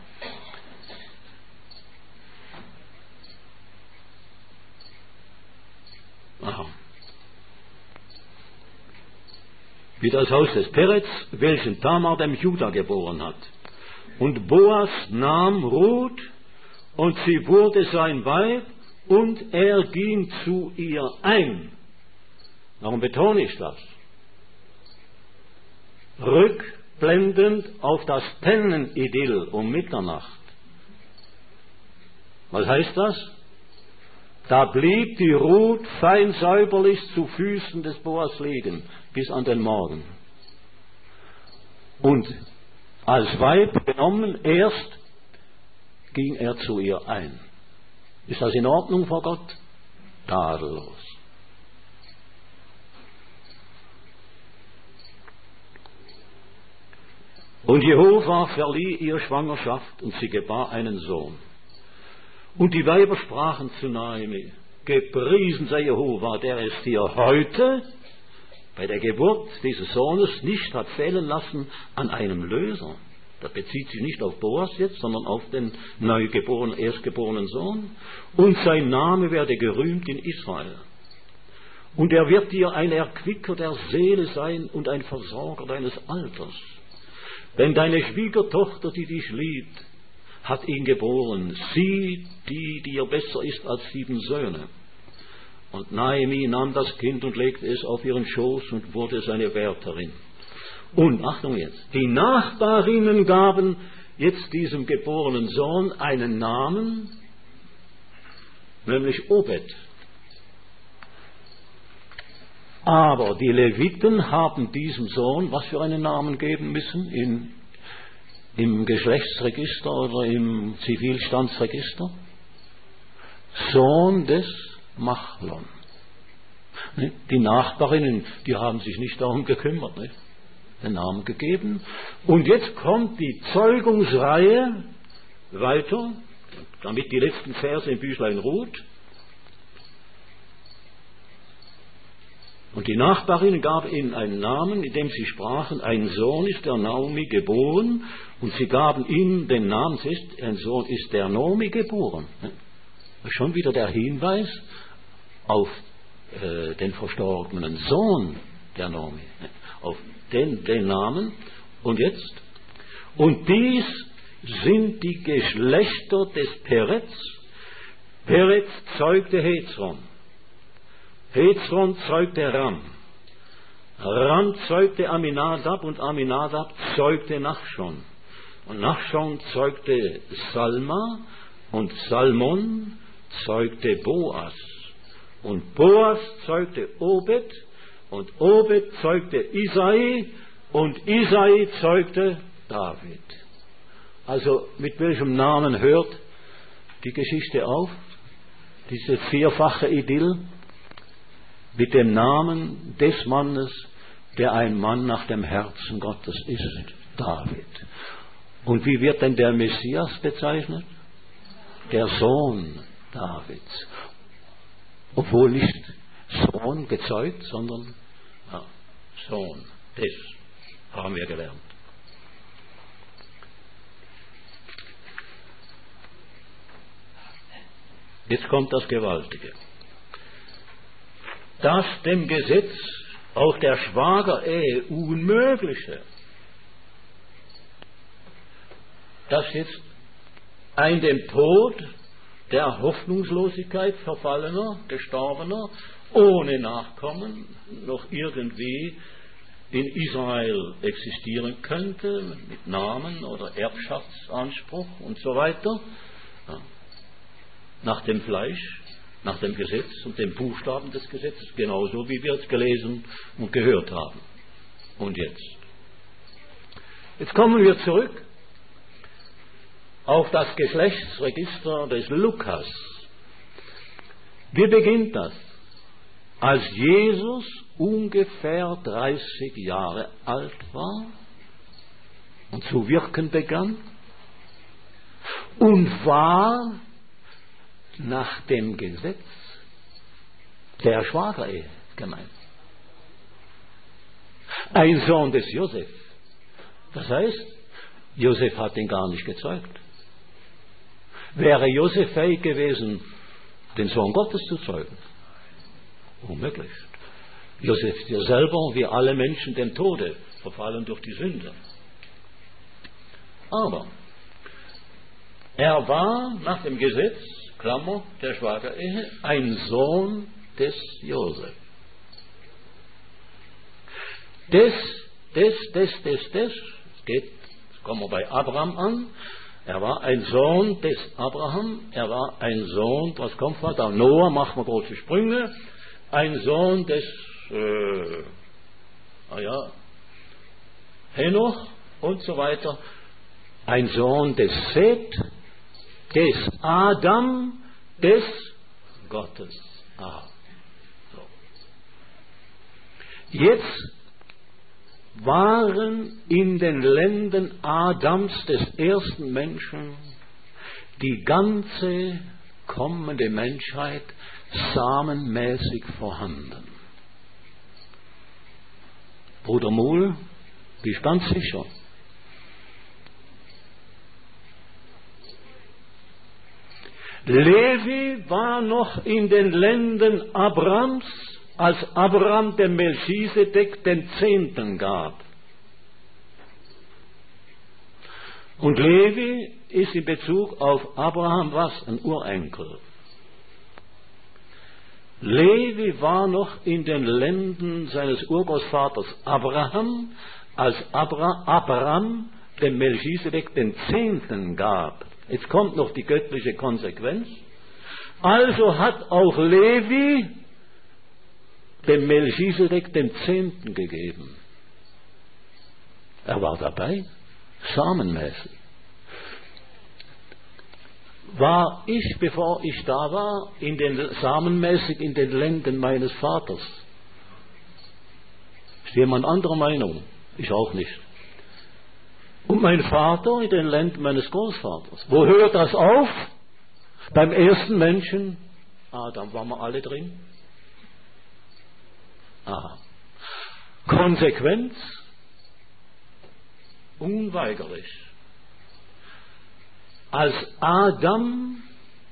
Aha. Wie das Haus des Peretz, welchen Tamar dem Juda geboren hat. Und Boas nahm Ruth, und sie wurde sein Weib, und er ging zu ihr ein. Warum betone ich das? Rückblendend auf das Pennenidyll um Mitternacht. Was heißt das? Da blieb die Ruth fein säuberlich zu Füßen des Boas liegen, bis an den Morgen. Und als Weib genommen, erst ging er zu ihr ein. Ist das in Ordnung vor Gott? Tadellos. Und Jehova verlieh ihr Schwangerschaft, und sie gebar einen Sohn. Und die Weiber sprachen zu Naemi: Gepriesen sei Jehova, der es dir heute bei der Geburt dieses Sohnes nicht hat fehlen lassen an einem Löser. Das bezieht sich nicht auf Boas jetzt, sondern auf den neugeborenen, erstgeborenen Sohn. Und sein Name werde gerühmt in Israel. Und er wird dir ein Erquicker der Seele sein und ein Versorger deines Alters. Denn deine Schwiegertochter, die dich liebt, hat ihn geboren, sie, die dir besser ist als 7 Söhne. Und Naemi nahm das Kind und legte es auf ihren Schoß und wurde seine Wärterin. Und, Achtung jetzt, die Nachbarinnen gaben jetzt diesem geborenen Sohn einen Namen, nämlich Obed. Aber die Leviten haben diesem Sohn was für einen Namen geben müssen im Geschlechtsregister oder im Zivilstandsregister? Sohn des Machlon. Die Nachbarinnen, die haben sich nicht darum gekümmert, nicht? Den Namen gegeben. Und jetzt kommt die Zeugungsreihe weiter, damit die letzten Verse im Büchlein Ruth. Und die Nachbarin gab ihnen einen Namen, in dem sie sprachen, ein Sohn ist der Naomi geboren, und sie gaben ihm den Namen, ein Sohn ist der Naomi geboren. Schon wieder der Hinweis auf den verstorbenen Sohn der Naomi, auf den Namen. Und jetzt, und dies sind die Geschlechter des Peretz. Peretz zeugte Hezron. Hezron zeugte Ram. Ram zeugte Aminadab und Aminadab zeugte Nachschon. Und Nachschon zeugte Salma und Salmon zeugte Boas. Und Boas zeugte Obed und Obed zeugte Isai und Isai zeugte David. Also mit welchem Namen hört die Geschichte auf? Diese vierfache Idyll? Mit dem Namen des Mannes, der ein Mann nach dem Herzen Gottes ist, David. Und wie wird denn der Messias bezeichnet? Der Sohn Davids. Obwohl nicht Sohn gezeugt, sondern Sohn des, haben wir gelernt. Jetzt kommt das Gewaltige. Dass dem Gesetz auch der Schwagerehe Unmögliche, dass jetzt ein dem Tod der Hoffnungslosigkeit verfallener, gestorbener, ohne Nachkommen noch irgendwie in Israel existieren könnte, mit Namen oder Erbschaftsanspruch und so weiter, nach dem Fleisch, nach dem Gesetz und dem Buchstaben des Gesetzes, genauso wie wir es gelesen und gehört haben. Und jetzt kommen wir zurück auf das Geschlechtsregister des Lukas. Wie beginnt das? Als Jesus ungefähr 30 Jahre alt war und zu wirken begann und war nach dem Gesetz der Schwagerehe gemeint. Ein Sohn des Josef. Das heißt, Josef hat ihn gar nicht gezeugt. Wäre Josef fähig gewesen, den Sohn Gottes zu zeugen? Unmöglich. Josef ist ja selber, wie alle Menschen, dem Tode verfallen durch die Sünde. Aber er war nach dem Gesetz, Klammer, der Schwagerehe, ein Sohn des Josef. Jetzt kommen wir bei Abraham an. Er war ein Sohn des Abraham, er war ein Sohn, was kommt vor, da Noah, macht man große Sprünge, ein Sohn des Henoch und so weiter, ein Sohn des Seth, des Adam, des Gottes. So. Jetzt waren in den Lenden Adams, des ersten Menschen, die ganze kommende Menschheit samenmäßig vorhanden. Bruder Muhl, bist ganz sicher? Levi war noch in den Lenden Abrams, als Abraham dem Melchisedek den Zehnten gab. Und Levi ist in Bezug auf Abraham was? Ein Urenkel. Levi war noch in den Lenden seines Urgroßvaters Abraham, als Abraham dem Melchisedek den Zehnten gab. Jetzt kommt noch die göttliche Konsequenz. Also hat auch Levi dem Melchisedek den Zehnten gegeben. Er war dabei, samenmäßig. War ich, bevor ich da war, samenmäßig in den Lenden meines Vaters? Ist jemand anderer Meinung? Ich auch nicht. Und mein Vater in den Lenden meines Großvaters. Wo hört das auf? Beim ersten Menschen Adam waren wir alle drin. Aha. Konsequenz? Unweigerlich. Als Adam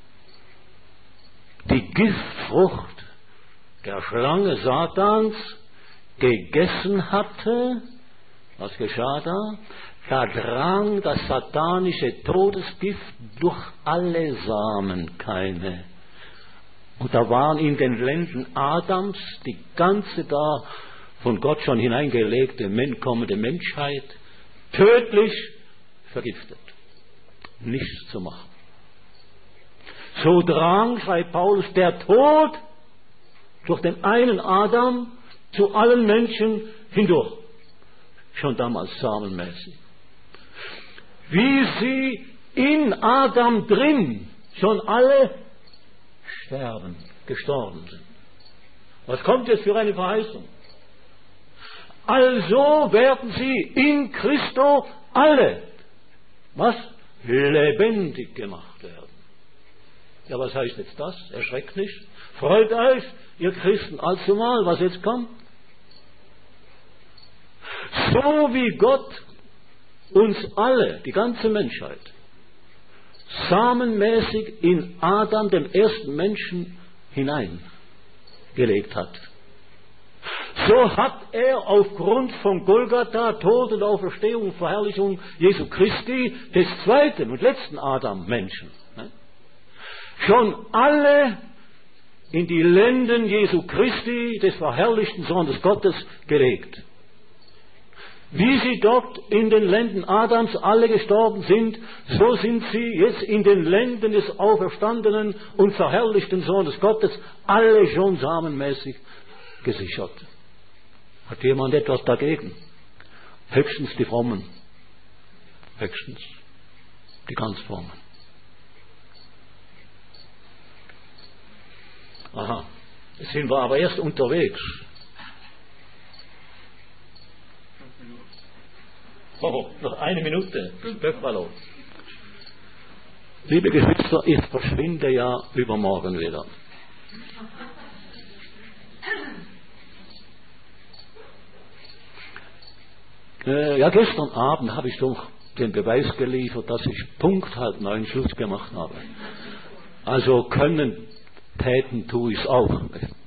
die Giftfrucht der Schlange Satans gegessen hatte, was geschah da? Da drang das satanische Todesgift durch alle Samenkeime. Und da waren in den Lenden Adams die ganze da von Gott schon hineingelegte kommende Menschheit tödlich vergiftet. Nichts zu machen. So drang, schreibt Paulus, der Tod durch den einen Adam zu allen Menschen hindurch. Schon damals samenmäßig. Wie sie in Adam drin schon alle gestorben sind. Was kommt jetzt für eine Verheißung? Also werden sie in Christo alle, was? Lebendig gemacht werden. Ja, was heißt jetzt das? Erschreckt nicht. Freut euch, ihr Christen, allzumal, was jetzt kommt. So wie Gott uns alle, die ganze Menschheit, samenmäßig in Adam, dem ersten Menschen, hineingelegt hat. So hat er aufgrund von Golgatha, Tod und Auferstehung und Verherrlichung Jesu Christi, des zweiten und letzten Adam-Menschen, schon alle in die Lenden Jesu Christi, des verherrlichten Sohnes Gottes, gelegt. Wie sie dort in den Lenden Adams alle gestorben sind, so sind sie jetzt in den Lenden des auferstandenen und verherrlichten Sohnes Gottes alle schon samenmäßig gesichert. Hat jemand etwas dagegen? Höchstens die Frommen. Höchstens die ganz Frommen. Aha, jetzt sind wir aber erst unterwegs. Oh, noch eine Minute. Böckballo. Liebe Geschwister, ich verschwinde ja übermorgen wieder. Ja, gestern Abend habe ich doch den Beweis geliefert, dass ich Punkt 8:30 Schluss gemacht habe. Also täten tue ich es auch.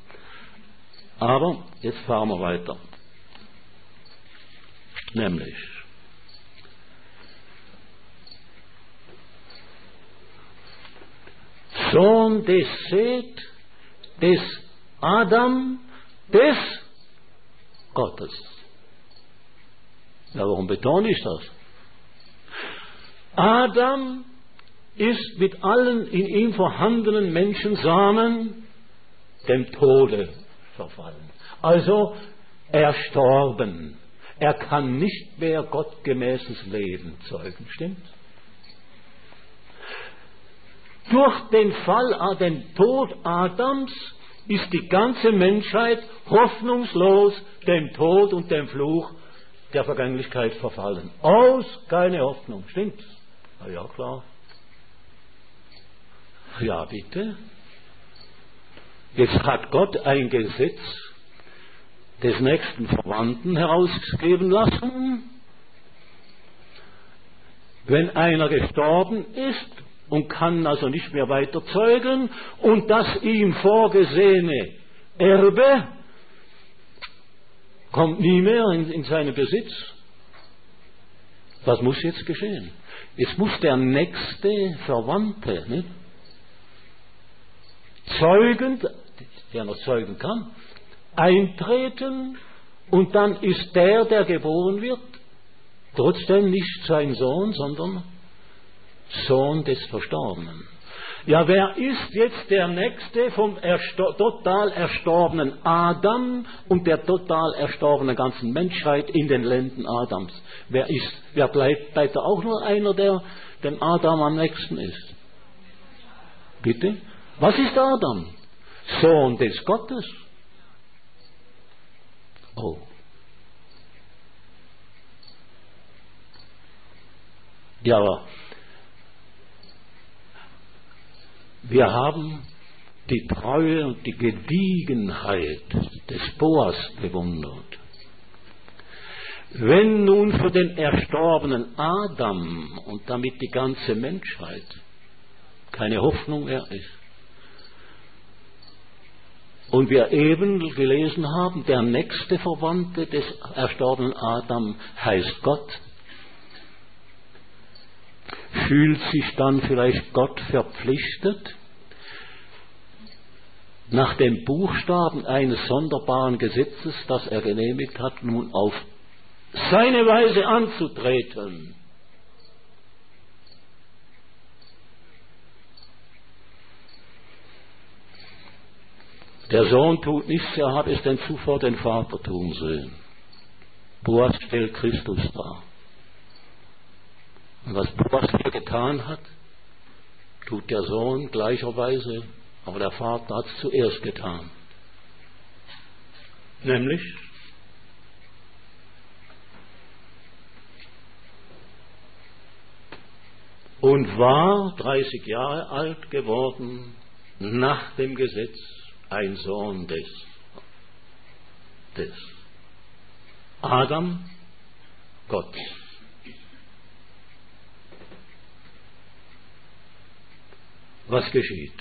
Aber jetzt fahren wir weiter. Nämlich Sohn des Seth, des Adam, des Gottes. Ja, warum betone ich das? Adam ist mit allen in ihm vorhandenen Menschensamen dem Tode verfallen. Also erstorben. Er kann nicht mehr gottgemäßes Leben zeugen, stimmt? Durch den Tod Adams ist die ganze Menschheit hoffnungslos dem Tod und dem Fluch der Vergänglichkeit verfallen. Keine Hoffnung, stimmt's? Na ja, klar. Ja, bitte. Jetzt hat Gott ein Gesetz des nächsten Verwandten herausgeben lassen. Wenn einer gestorben ist und kann also nicht mehr weiter zeugen und das ihm vorgesehene Erbe kommt nie mehr in seinen Besitz. Was muss jetzt geschehen? Jetzt muss der nächste Verwandte, nicht? Zeugend, der noch zeugen kann, eintreten und dann ist der geboren wird, trotzdem nicht sein Sohn, sondern Sohn des Verstorbenen. Ja, wer ist jetzt der Nächste vom total erstorbenen Adam und der total erstorbenen ganzen Menschheit in den Lenden Adams? Wer bleibt da auch nur einer, der dem Adam am nächsten ist? Bitte? Was ist Adam? Sohn des Gottes. Oh. Ja, aber wir haben die Treue und die Gediegenheit des Boas bewundert. Wenn nun für den erstorbenen Adam und damit die ganze Menschheit keine Hoffnung mehr ist, und wir eben gelesen haben, der nächste Verwandte des erstorbenen Adam heißt Gott, fühlt sich dann vielleicht Gott verpflichtet, nach dem Buchstaben eines sonderbaren Gesetzes, das er genehmigt hat, nun auf seine Weise anzutreten? Der Sohn tut nichts, er hat es denn zuvor den Vater tun sehen. Boas stellt Christus dar. Und was Boas hier getan hat, tut der Sohn gleicherweise, aber der Vater hat es zuerst getan. Nämlich und war 30 Jahre alt geworden, nach dem Gesetz ein Sohn des Adam, Gott. Was geschieht?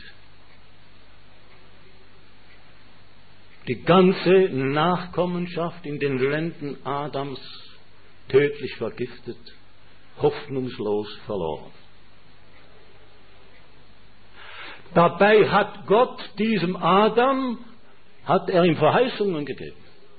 Die ganze Nachkommenschaft in den Lenden Adams tödlich vergiftet, hoffnungslos verloren. Dabei hat Gott diesem Adam, hat er ihm Verheißungen gegeben.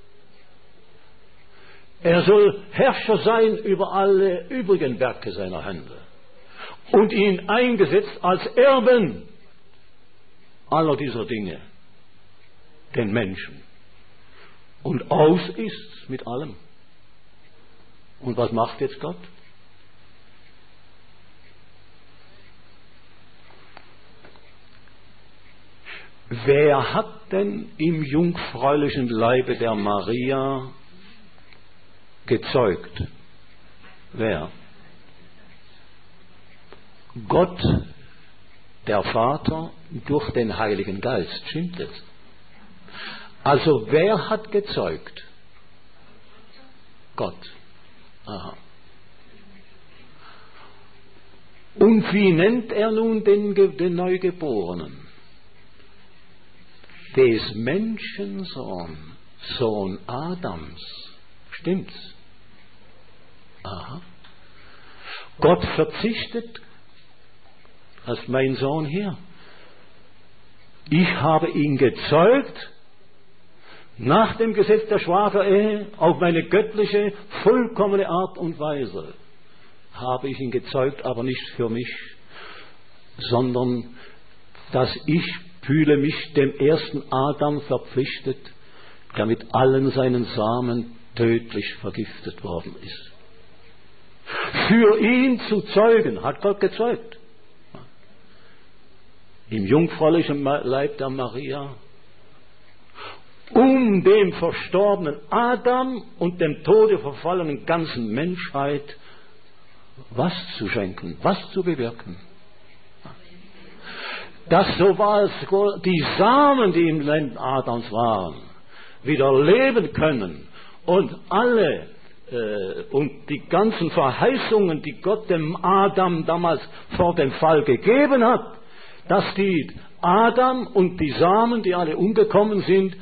Er soll Herrscher sein über alle übrigen Werke seiner Hände und ihn eingesetzt als Erben aller dieser Dinge, den Menschen. Und aus ist's mit allem. Und was macht jetzt Gott? Wer hat denn im jungfräulichen Leibe der Maria gezeugt? Wer? Gott, der Vater, durch den Heiligen Geist. Stimmt es? Also wer hat gezeugt? Gott. Aha. Und wie nennt er nun den Neugeborenen? Des Menschen Sohn Adams. Stimmt's? Aha. Gott verzichtet, als mein Sohn hier. Ich habe ihn gezeugt, nach dem Gesetz der Schwagerehe, auf meine göttliche, vollkommene Art und Weise. Habe ich ihn gezeugt, aber nicht für mich, sondern dass ich fühle mich dem ersten Adam verpflichtet, der mit allen seinen Samen tödlich vergiftet worden ist. Für ihn zu zeugen, hat Gott gezeugt. Im jungfräulichen Leib der Maria, um dem verstorbenen Adam und dem Tode verfallenen ganzen Menschheit was zu schenken, was zu bewirken. Dass so war es, die Samen, die im Lenden Adams waren, wieder leben können und alle und die ganzen Verheißungen, die Gott dem Adam damals vor dem Fall gegeben hat, dass die Adam und die Samen, die alle umgekommen sind,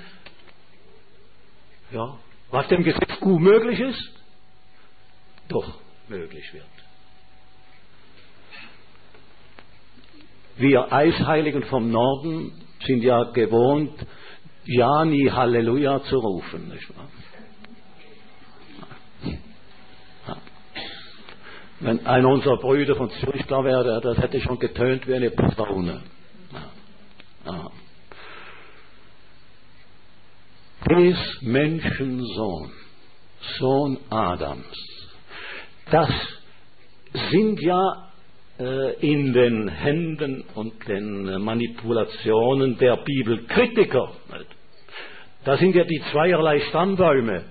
ja, was dem Gesetz unmöglich ist, doch möglich wird. Wir Eisheiligen vom Norden sind ja gewohnt, Jani Halleluja zu rufen, nicht wahr? Ja. Wenn einer unserer Brüder von Zürich da wäre, das hätte schon getönt wie eine Posaune. Ja. Ja. Des Menschen Sohn Adams, das sind ja in den Händen und den Manipulationen der Bibelkritiker. Da sind ja die zweierlei Stammbäume.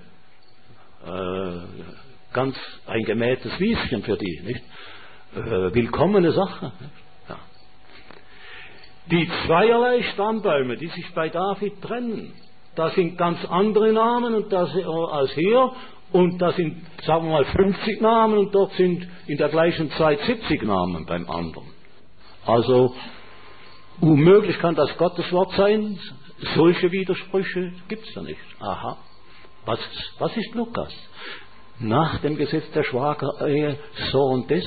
Ganz ein gemähtes Wieschen für die, nicht? Willkommene Sache. Ja. die zweierlei Stammbäume, die sich bei David trennen, da sind ganz andere Namen und das, als hier, und da sind, sagen wir mal, 50 Namen und dort sind in der gleichen Zeit 70 Namen beim anderen. Also unmöglich kann das Gotteswort sein, solche Widersprüche gibt es da nicht. Aha, was ist Lukas? Nach dem Gesetz der Schwagerehe Sohn des.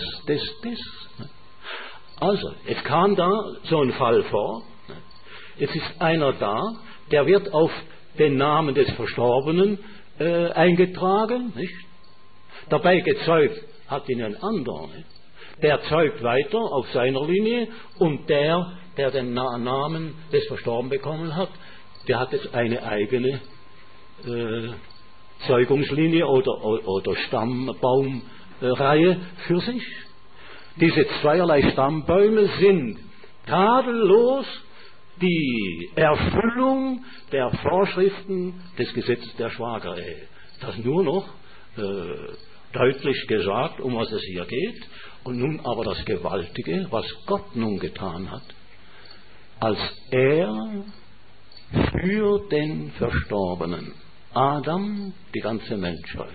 Also, es kam da so ein Fall vor, jetzt ist einer da, der wird auf den Namen des Verstorbenen eingetragen, nicht? Dabei gezeugt hat ihn ein anderer, nicht? Der zeugt weiter auf seiner Linie und der den Namen des Verstorbenen bekommen hat, der hat jetzt eine eigene Zeugungslinie oder Stammbaumreihe für sich. Diese zweierlei Stammbäume sind tadellos die Erfüllung der Vorschriften des Gesetzes der Schwagerehe. Das nur noch deutlich gesagt, um was es hier geht. Und nun aber das Gewaltige, was Gott nun getan hat, als er für den Verstorbenen, Adam, die ganze Menschheit,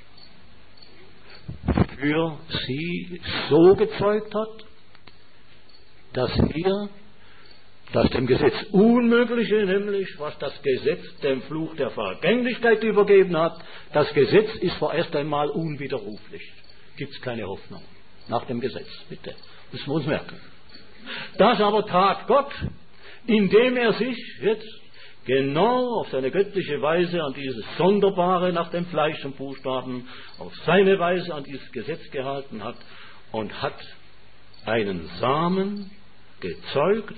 für sie so gezeugt hat, dass dem Gesetz Unmögliche, nämlich was das Gesetz dem Fluch der Vergänglichkeit übergeben hat, das Gesetz ist vorerst einmal unwiderruflich. Gibt es keine Hoffnung nach dem Gesetz, bitte. Das müssen wir uns merken. Das aber tat Gott, indem er sich jetzt genau auf seine göttliche Weise an dieses Sonderbare nach dem Fleisch und Buchstaben, auf seine Weise an dieses Gesetz gehalten hat und hat einen Samen gezeugt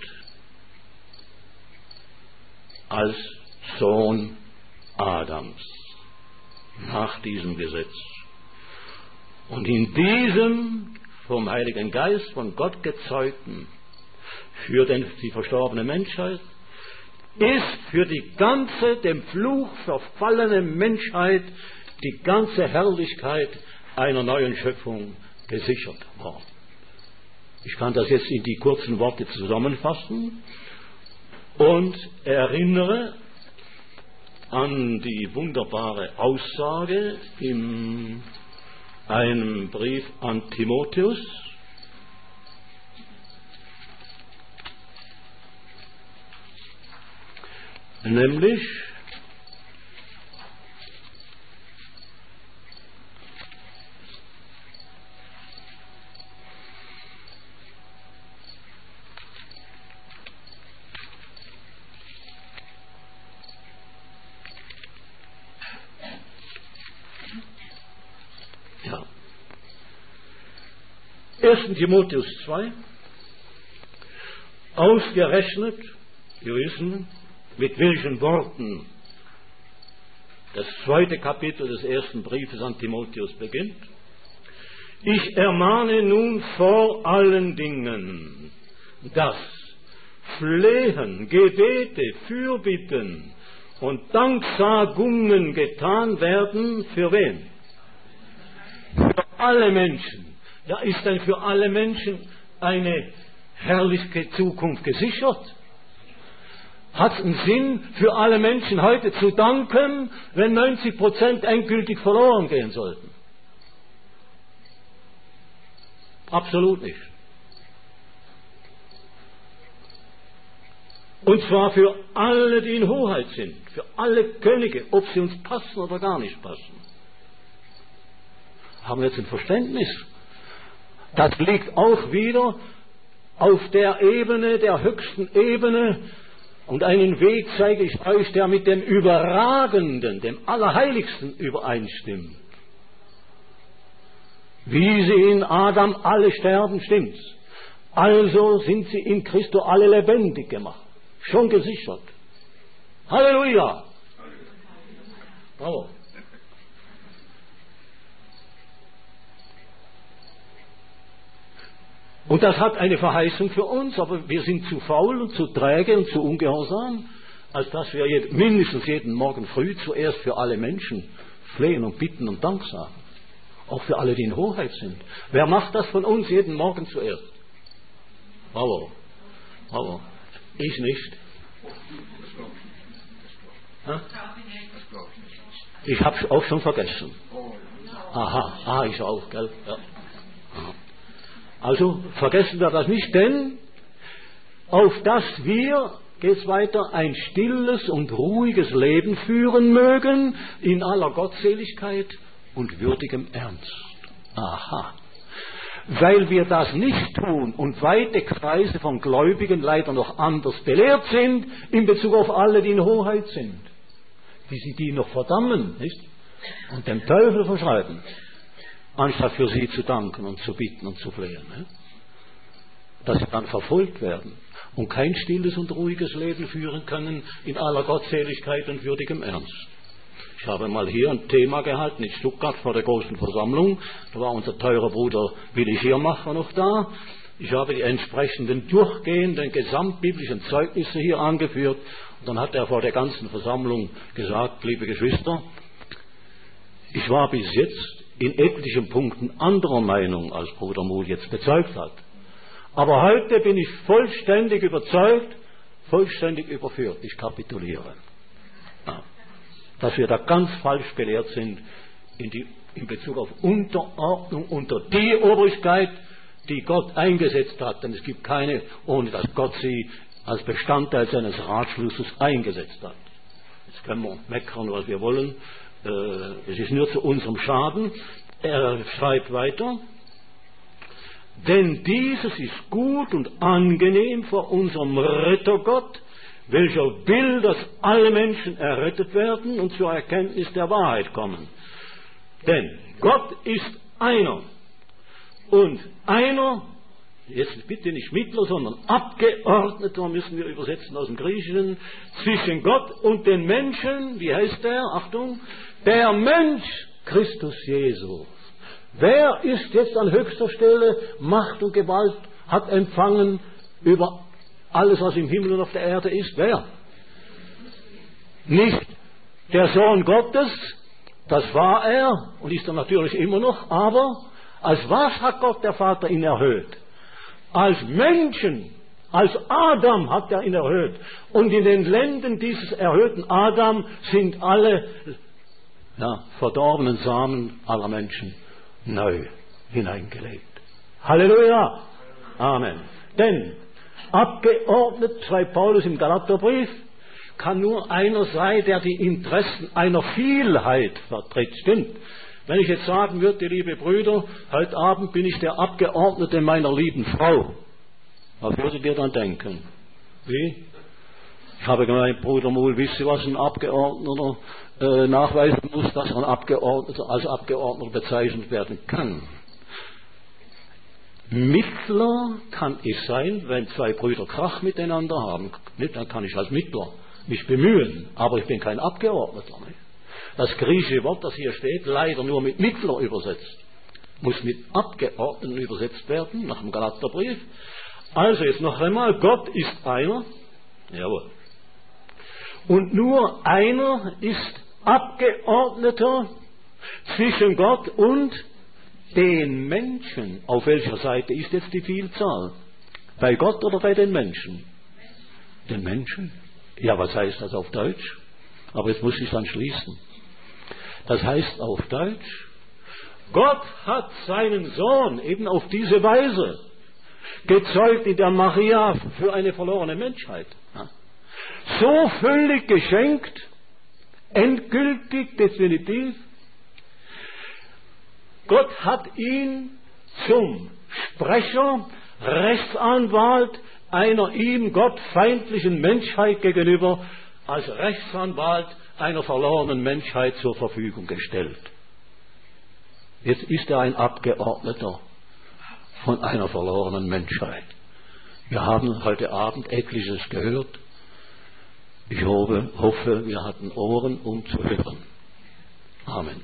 als Sohn Adams nach diesem Gesetz. Und in diesem vom Heiligen Geist von Gott gezeugten für die verstorbene Menschheit ist für die ganze dem Fluch verfallene Menschheit die ganze Herrlichkeit einer neuen Schöpfung gesichert worden. Ich kann das jetzt in die kurzen Worte zusammenfassen und erinnere an die wunderbare Aussage in einem Brief an Timotheus, nämlich ja, 1. Timotheus 2, ausgerechnet, wir wissen, mit welchen Worten das 2. Kapitel des 1. Briefes an Timotheus beginnt. Ich ermahne nun vor allen Dingen, dass Flehen, Gebete, Fürbitten und Danksagungen getan werden. Für wen? Für alle Menschen. Ja, ist denn für alle Menschen eine herrliche Zukunft gesichert? Hat es einen Sinn, für alle Menschen heute zu danken, wenn 90% endgültig verloren gehen sollten? Absolut nicht. Und zwar für alle, die in Hoheit sind, für alle Könige, ob sie uns passen oder gar nicht passen. Haben wir jetzt ein Verständnis? Das liegt auch wieder auf der Ebene, der höchsten Ebene. Und einen Weg zeige ich euch, der mit dem Überragenden, dem Allerheiligsten übereinstimmt. Wie sie in Adam alle sterben, stimmt's. Also sind sie in Christo alle lebendig gemacht. Schon gesichert. Halleluja! Bravo. Und das hat eine Verheißung für uns, aber wir sind zu faul und zu träge und zu ungehorsam, als dass wir mindestens jeden Morgen früh zuerst für alle Menschen flehen und bitten und Dank sagen. Auch für alle, die in Hoheit sind. Wer macht das von uns jeden Morgen zuerst? Bravo. Bravo. Ich nicht. Ha? Ich habe es auch schon vergessen. Aha, ich auch, gell? Ja. Also vergessen wir das nicht, denn auf das wir, geht's weiter, ein stilles und ruhiges Leben führen mögen, in aller Gottseligkeit und würdigem Ernst. Aha. Weil wir das nicht tun und weite Kreise von Gläubigen leider noch anders belehrt sind in Bezug auf alle, die in Hoheit sind, wie sie die noch verdammen, nicht? Und dem Teufel verschreiben, anstatt für sie zu danken und zu bitten und zu flehen, nicht? Dass sie dann verfolgt werden und kein stilles und ruhiges Leben führen können in aller Gottseligkeit und würdigem Ernst. Ich habe mal hier ein Thema gehalten in Stuttgart vor der großen Versammlung. Da war unser teurer Bruder Willi Schirmacher noch da. Ich habe die entsprechenden durchgehenden gesamtbiblischen Zeugnisse hier angeführt. Und dann hat er vor der ganzen Versammlung gesagt, liebe Geschwister, ich war bis jetzt in etlichen Punkten anderer Meinung, als Bruder Muhl jetzt bezeugt hat. Aber heute bin ich vollständig überzeugt, vollständig überführt. Ich kapituliere. Ja. Dass wir da ganz falsch belehrt sind in Bezug auf Unterordnung unter die Obrigkeit, die Gott eingesetzt hat. Denn es gibt keine, ohne dass Gott sie als Bestandteil seines Ratschlusses eingesetzt hat. Jetzt können wir meckern, was wir wollen. Es ist nur zu unserem Schaden. Er schreibt weiter. Denn dieses ist gut und angenehm vor unserem Rettergott, welcher will, dass alle Menschen errettet werden und zur Erkenntnis der Wahrheit kommen. Denn Gott ist einer. Und einer, jetzt bitte nicht Mittler, sondern Abgeordneter, müssen wir übersetzen aus dem Griechischen, zwischen Gott und den Menschen, wie heißt der? Achtung, der Mensch Christus Jesus. Wer ist jetzt an höchster Stelle, Macht und Gewalt hat empfangen über alles, was im Himmel und auf der Erde ist? Wer? Nicht der Sohn Gottes, das war er und ist er natürlich immer noch, aber als was hat Gott der Vater ihn erhöht? Als Menschen, als Adam hat er ihn erhöht. Und in den Lenden dieses erhöhten Adam sind alle verdorbenen Samen aller Menschen neu hineingelegt. Halleluja! Amen. Denn abgeordnet, schreibt Paulus im Galaterbrief, kann nur einer sein, der die Interessen einer Vielheit vertritt. Stimmt. Wenn ich jetzt sagen würde, liebe Brüder, heute Abend bin ich der Abgeordnete meiner lieben Frau, was würdet ihr dann denken? Wie? Ich habe gemeint, Bruder Muhl, wisst ihr, was ein Abgeordneter nachweisen muss, dass er als Abgeordneter bezeichnet werden kann? Mittler kann ich sein, wenn zwei Brüder Krach miteinander haben. Dann kann ich als Mittler mich bemühen, aber ich bin kein Abgeordneter. Nicht? Das griechische Wort, das hier steht, leider nur mit Mittler übersetzt, muss mit Abgeordneten übersetzt werden, nach dem Galaterbrief. Also jetzt noch einmal, Gott ist einer, jawohl, und nur einer ist Abgeordneter zwischen Gott und den Menschen. Auf welcher Seite ist jetzt die Vielzahl? Bei Gott oder bei den Menschen? Den Menschen? Ja, was heißt das auf Deutsch? Aber jetzt muss ich dann schließen. Das heißt auf Deutsch, Gott hat seinen Sohn eben auf diese Weise gezeugt in der Maria für eine verlorene Menschheit. So völlig geschenkt, endgültig, definitiv. Gott hat ihn zum Sprecher, Rechtsanwalt einer ihm gottfeindlichen Menschheit gegenüber als Rechtsanwalt einer verlorenen Menschheit zur Verfügung gestellt. Jetzt ist er ein Abgeordneter von einer verlorenen Menschheit. Wir haben heute Abend etliches gehört. Ich hoffe, wir hatten Ohren, um zu hören. Amen.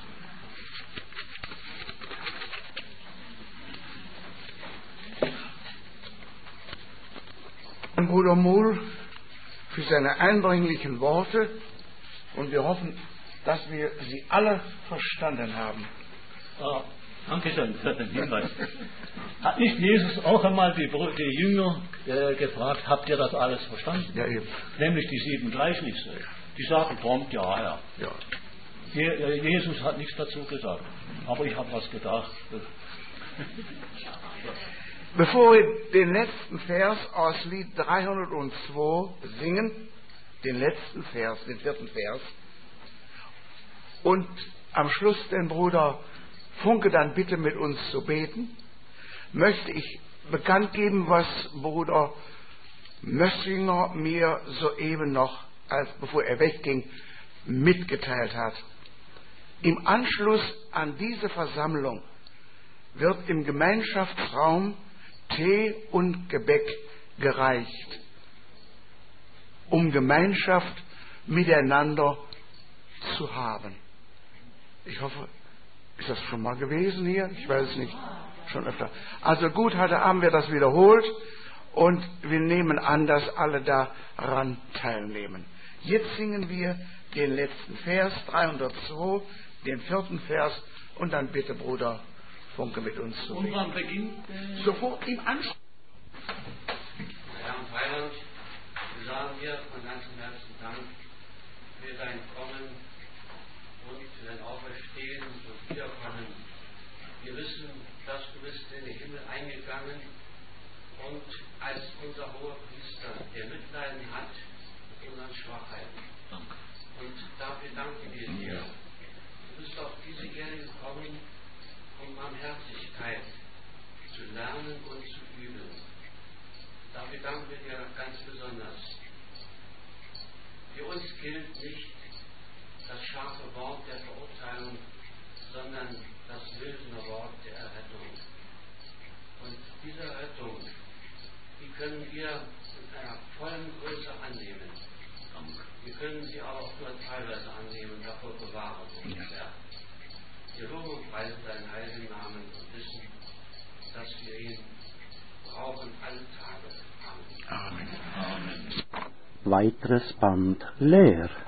Bruder Muhl für seine eindringlichen Worte und wir hoffen, dass wir sie alle verstanden haben. Danke schön für den Hinweis. Hat nicht Jesus auch einmal die Jünger gefragt, habt ihr das alles verstanden? Ja, eben. Nämlich die 7 Gleichnisse. Die sagen prompt, ja, Herr. Ja. Jesus hat nichts dazu gesagt. Aber ich habe was gedacht. Bevor wir den letzten Vers aus Lied 302 singen, den letzten Vers, den 4. Vers, und am Schluss den Bruder Funke dann bitte mit uns zu beten, möchte ich bekannt geben, was Bruder Mössinger mir soeben noch, bevor er wegging, mitgeteilt hat. Im Anschluss an diese Versammlung wird im Gemeinschaftsraum Tee und Gebäck gereicht, um Gemeinschaft miteinander zu haben. Ich hoffe, ist das schon mal gewesen hier? Ich weiß es nicht. Schon öfter. Also gut, heute Abend wird das wiederholt und wir nehmen an, dass alle daran teilnehmen. Jetzt singen wir den letzten Vers, 302, den 4. Vers und dann bitte Bruder Funke mit uns zu Und wann beginnt? Sofort im Anschluss. Herr und Heiland, wir sagen dir von ganzem Herzen Dank für dein Kommen und für dein Auferstehen und Wiederkommen. Wir wissen, dass du bist in den Himmel eingegangen und als unser hoher Priester, der Mitleiden hat mit unseren Schwachheiten. Und dafür danken wir dir. Du bist auf diese Erde gekommen, um Barmherzigkeit zu lernen und zu üben. Dafür danken wir dir ganz besonders. Für uns gilt nicht das scharfe Wort der Verurteilung, sondern das mildernde Wort der Errettung. Und diese Errettung, die können wir mit einer vollen Größe annehmen. Wir können sie aber auch nur teilweise annehmen, davor bewahren uns Herr. Wir loben und preisen deinen heiligen Namen und wissen, dass wir ihn brauchen alle Tage. Amen. Weiteres Band leer.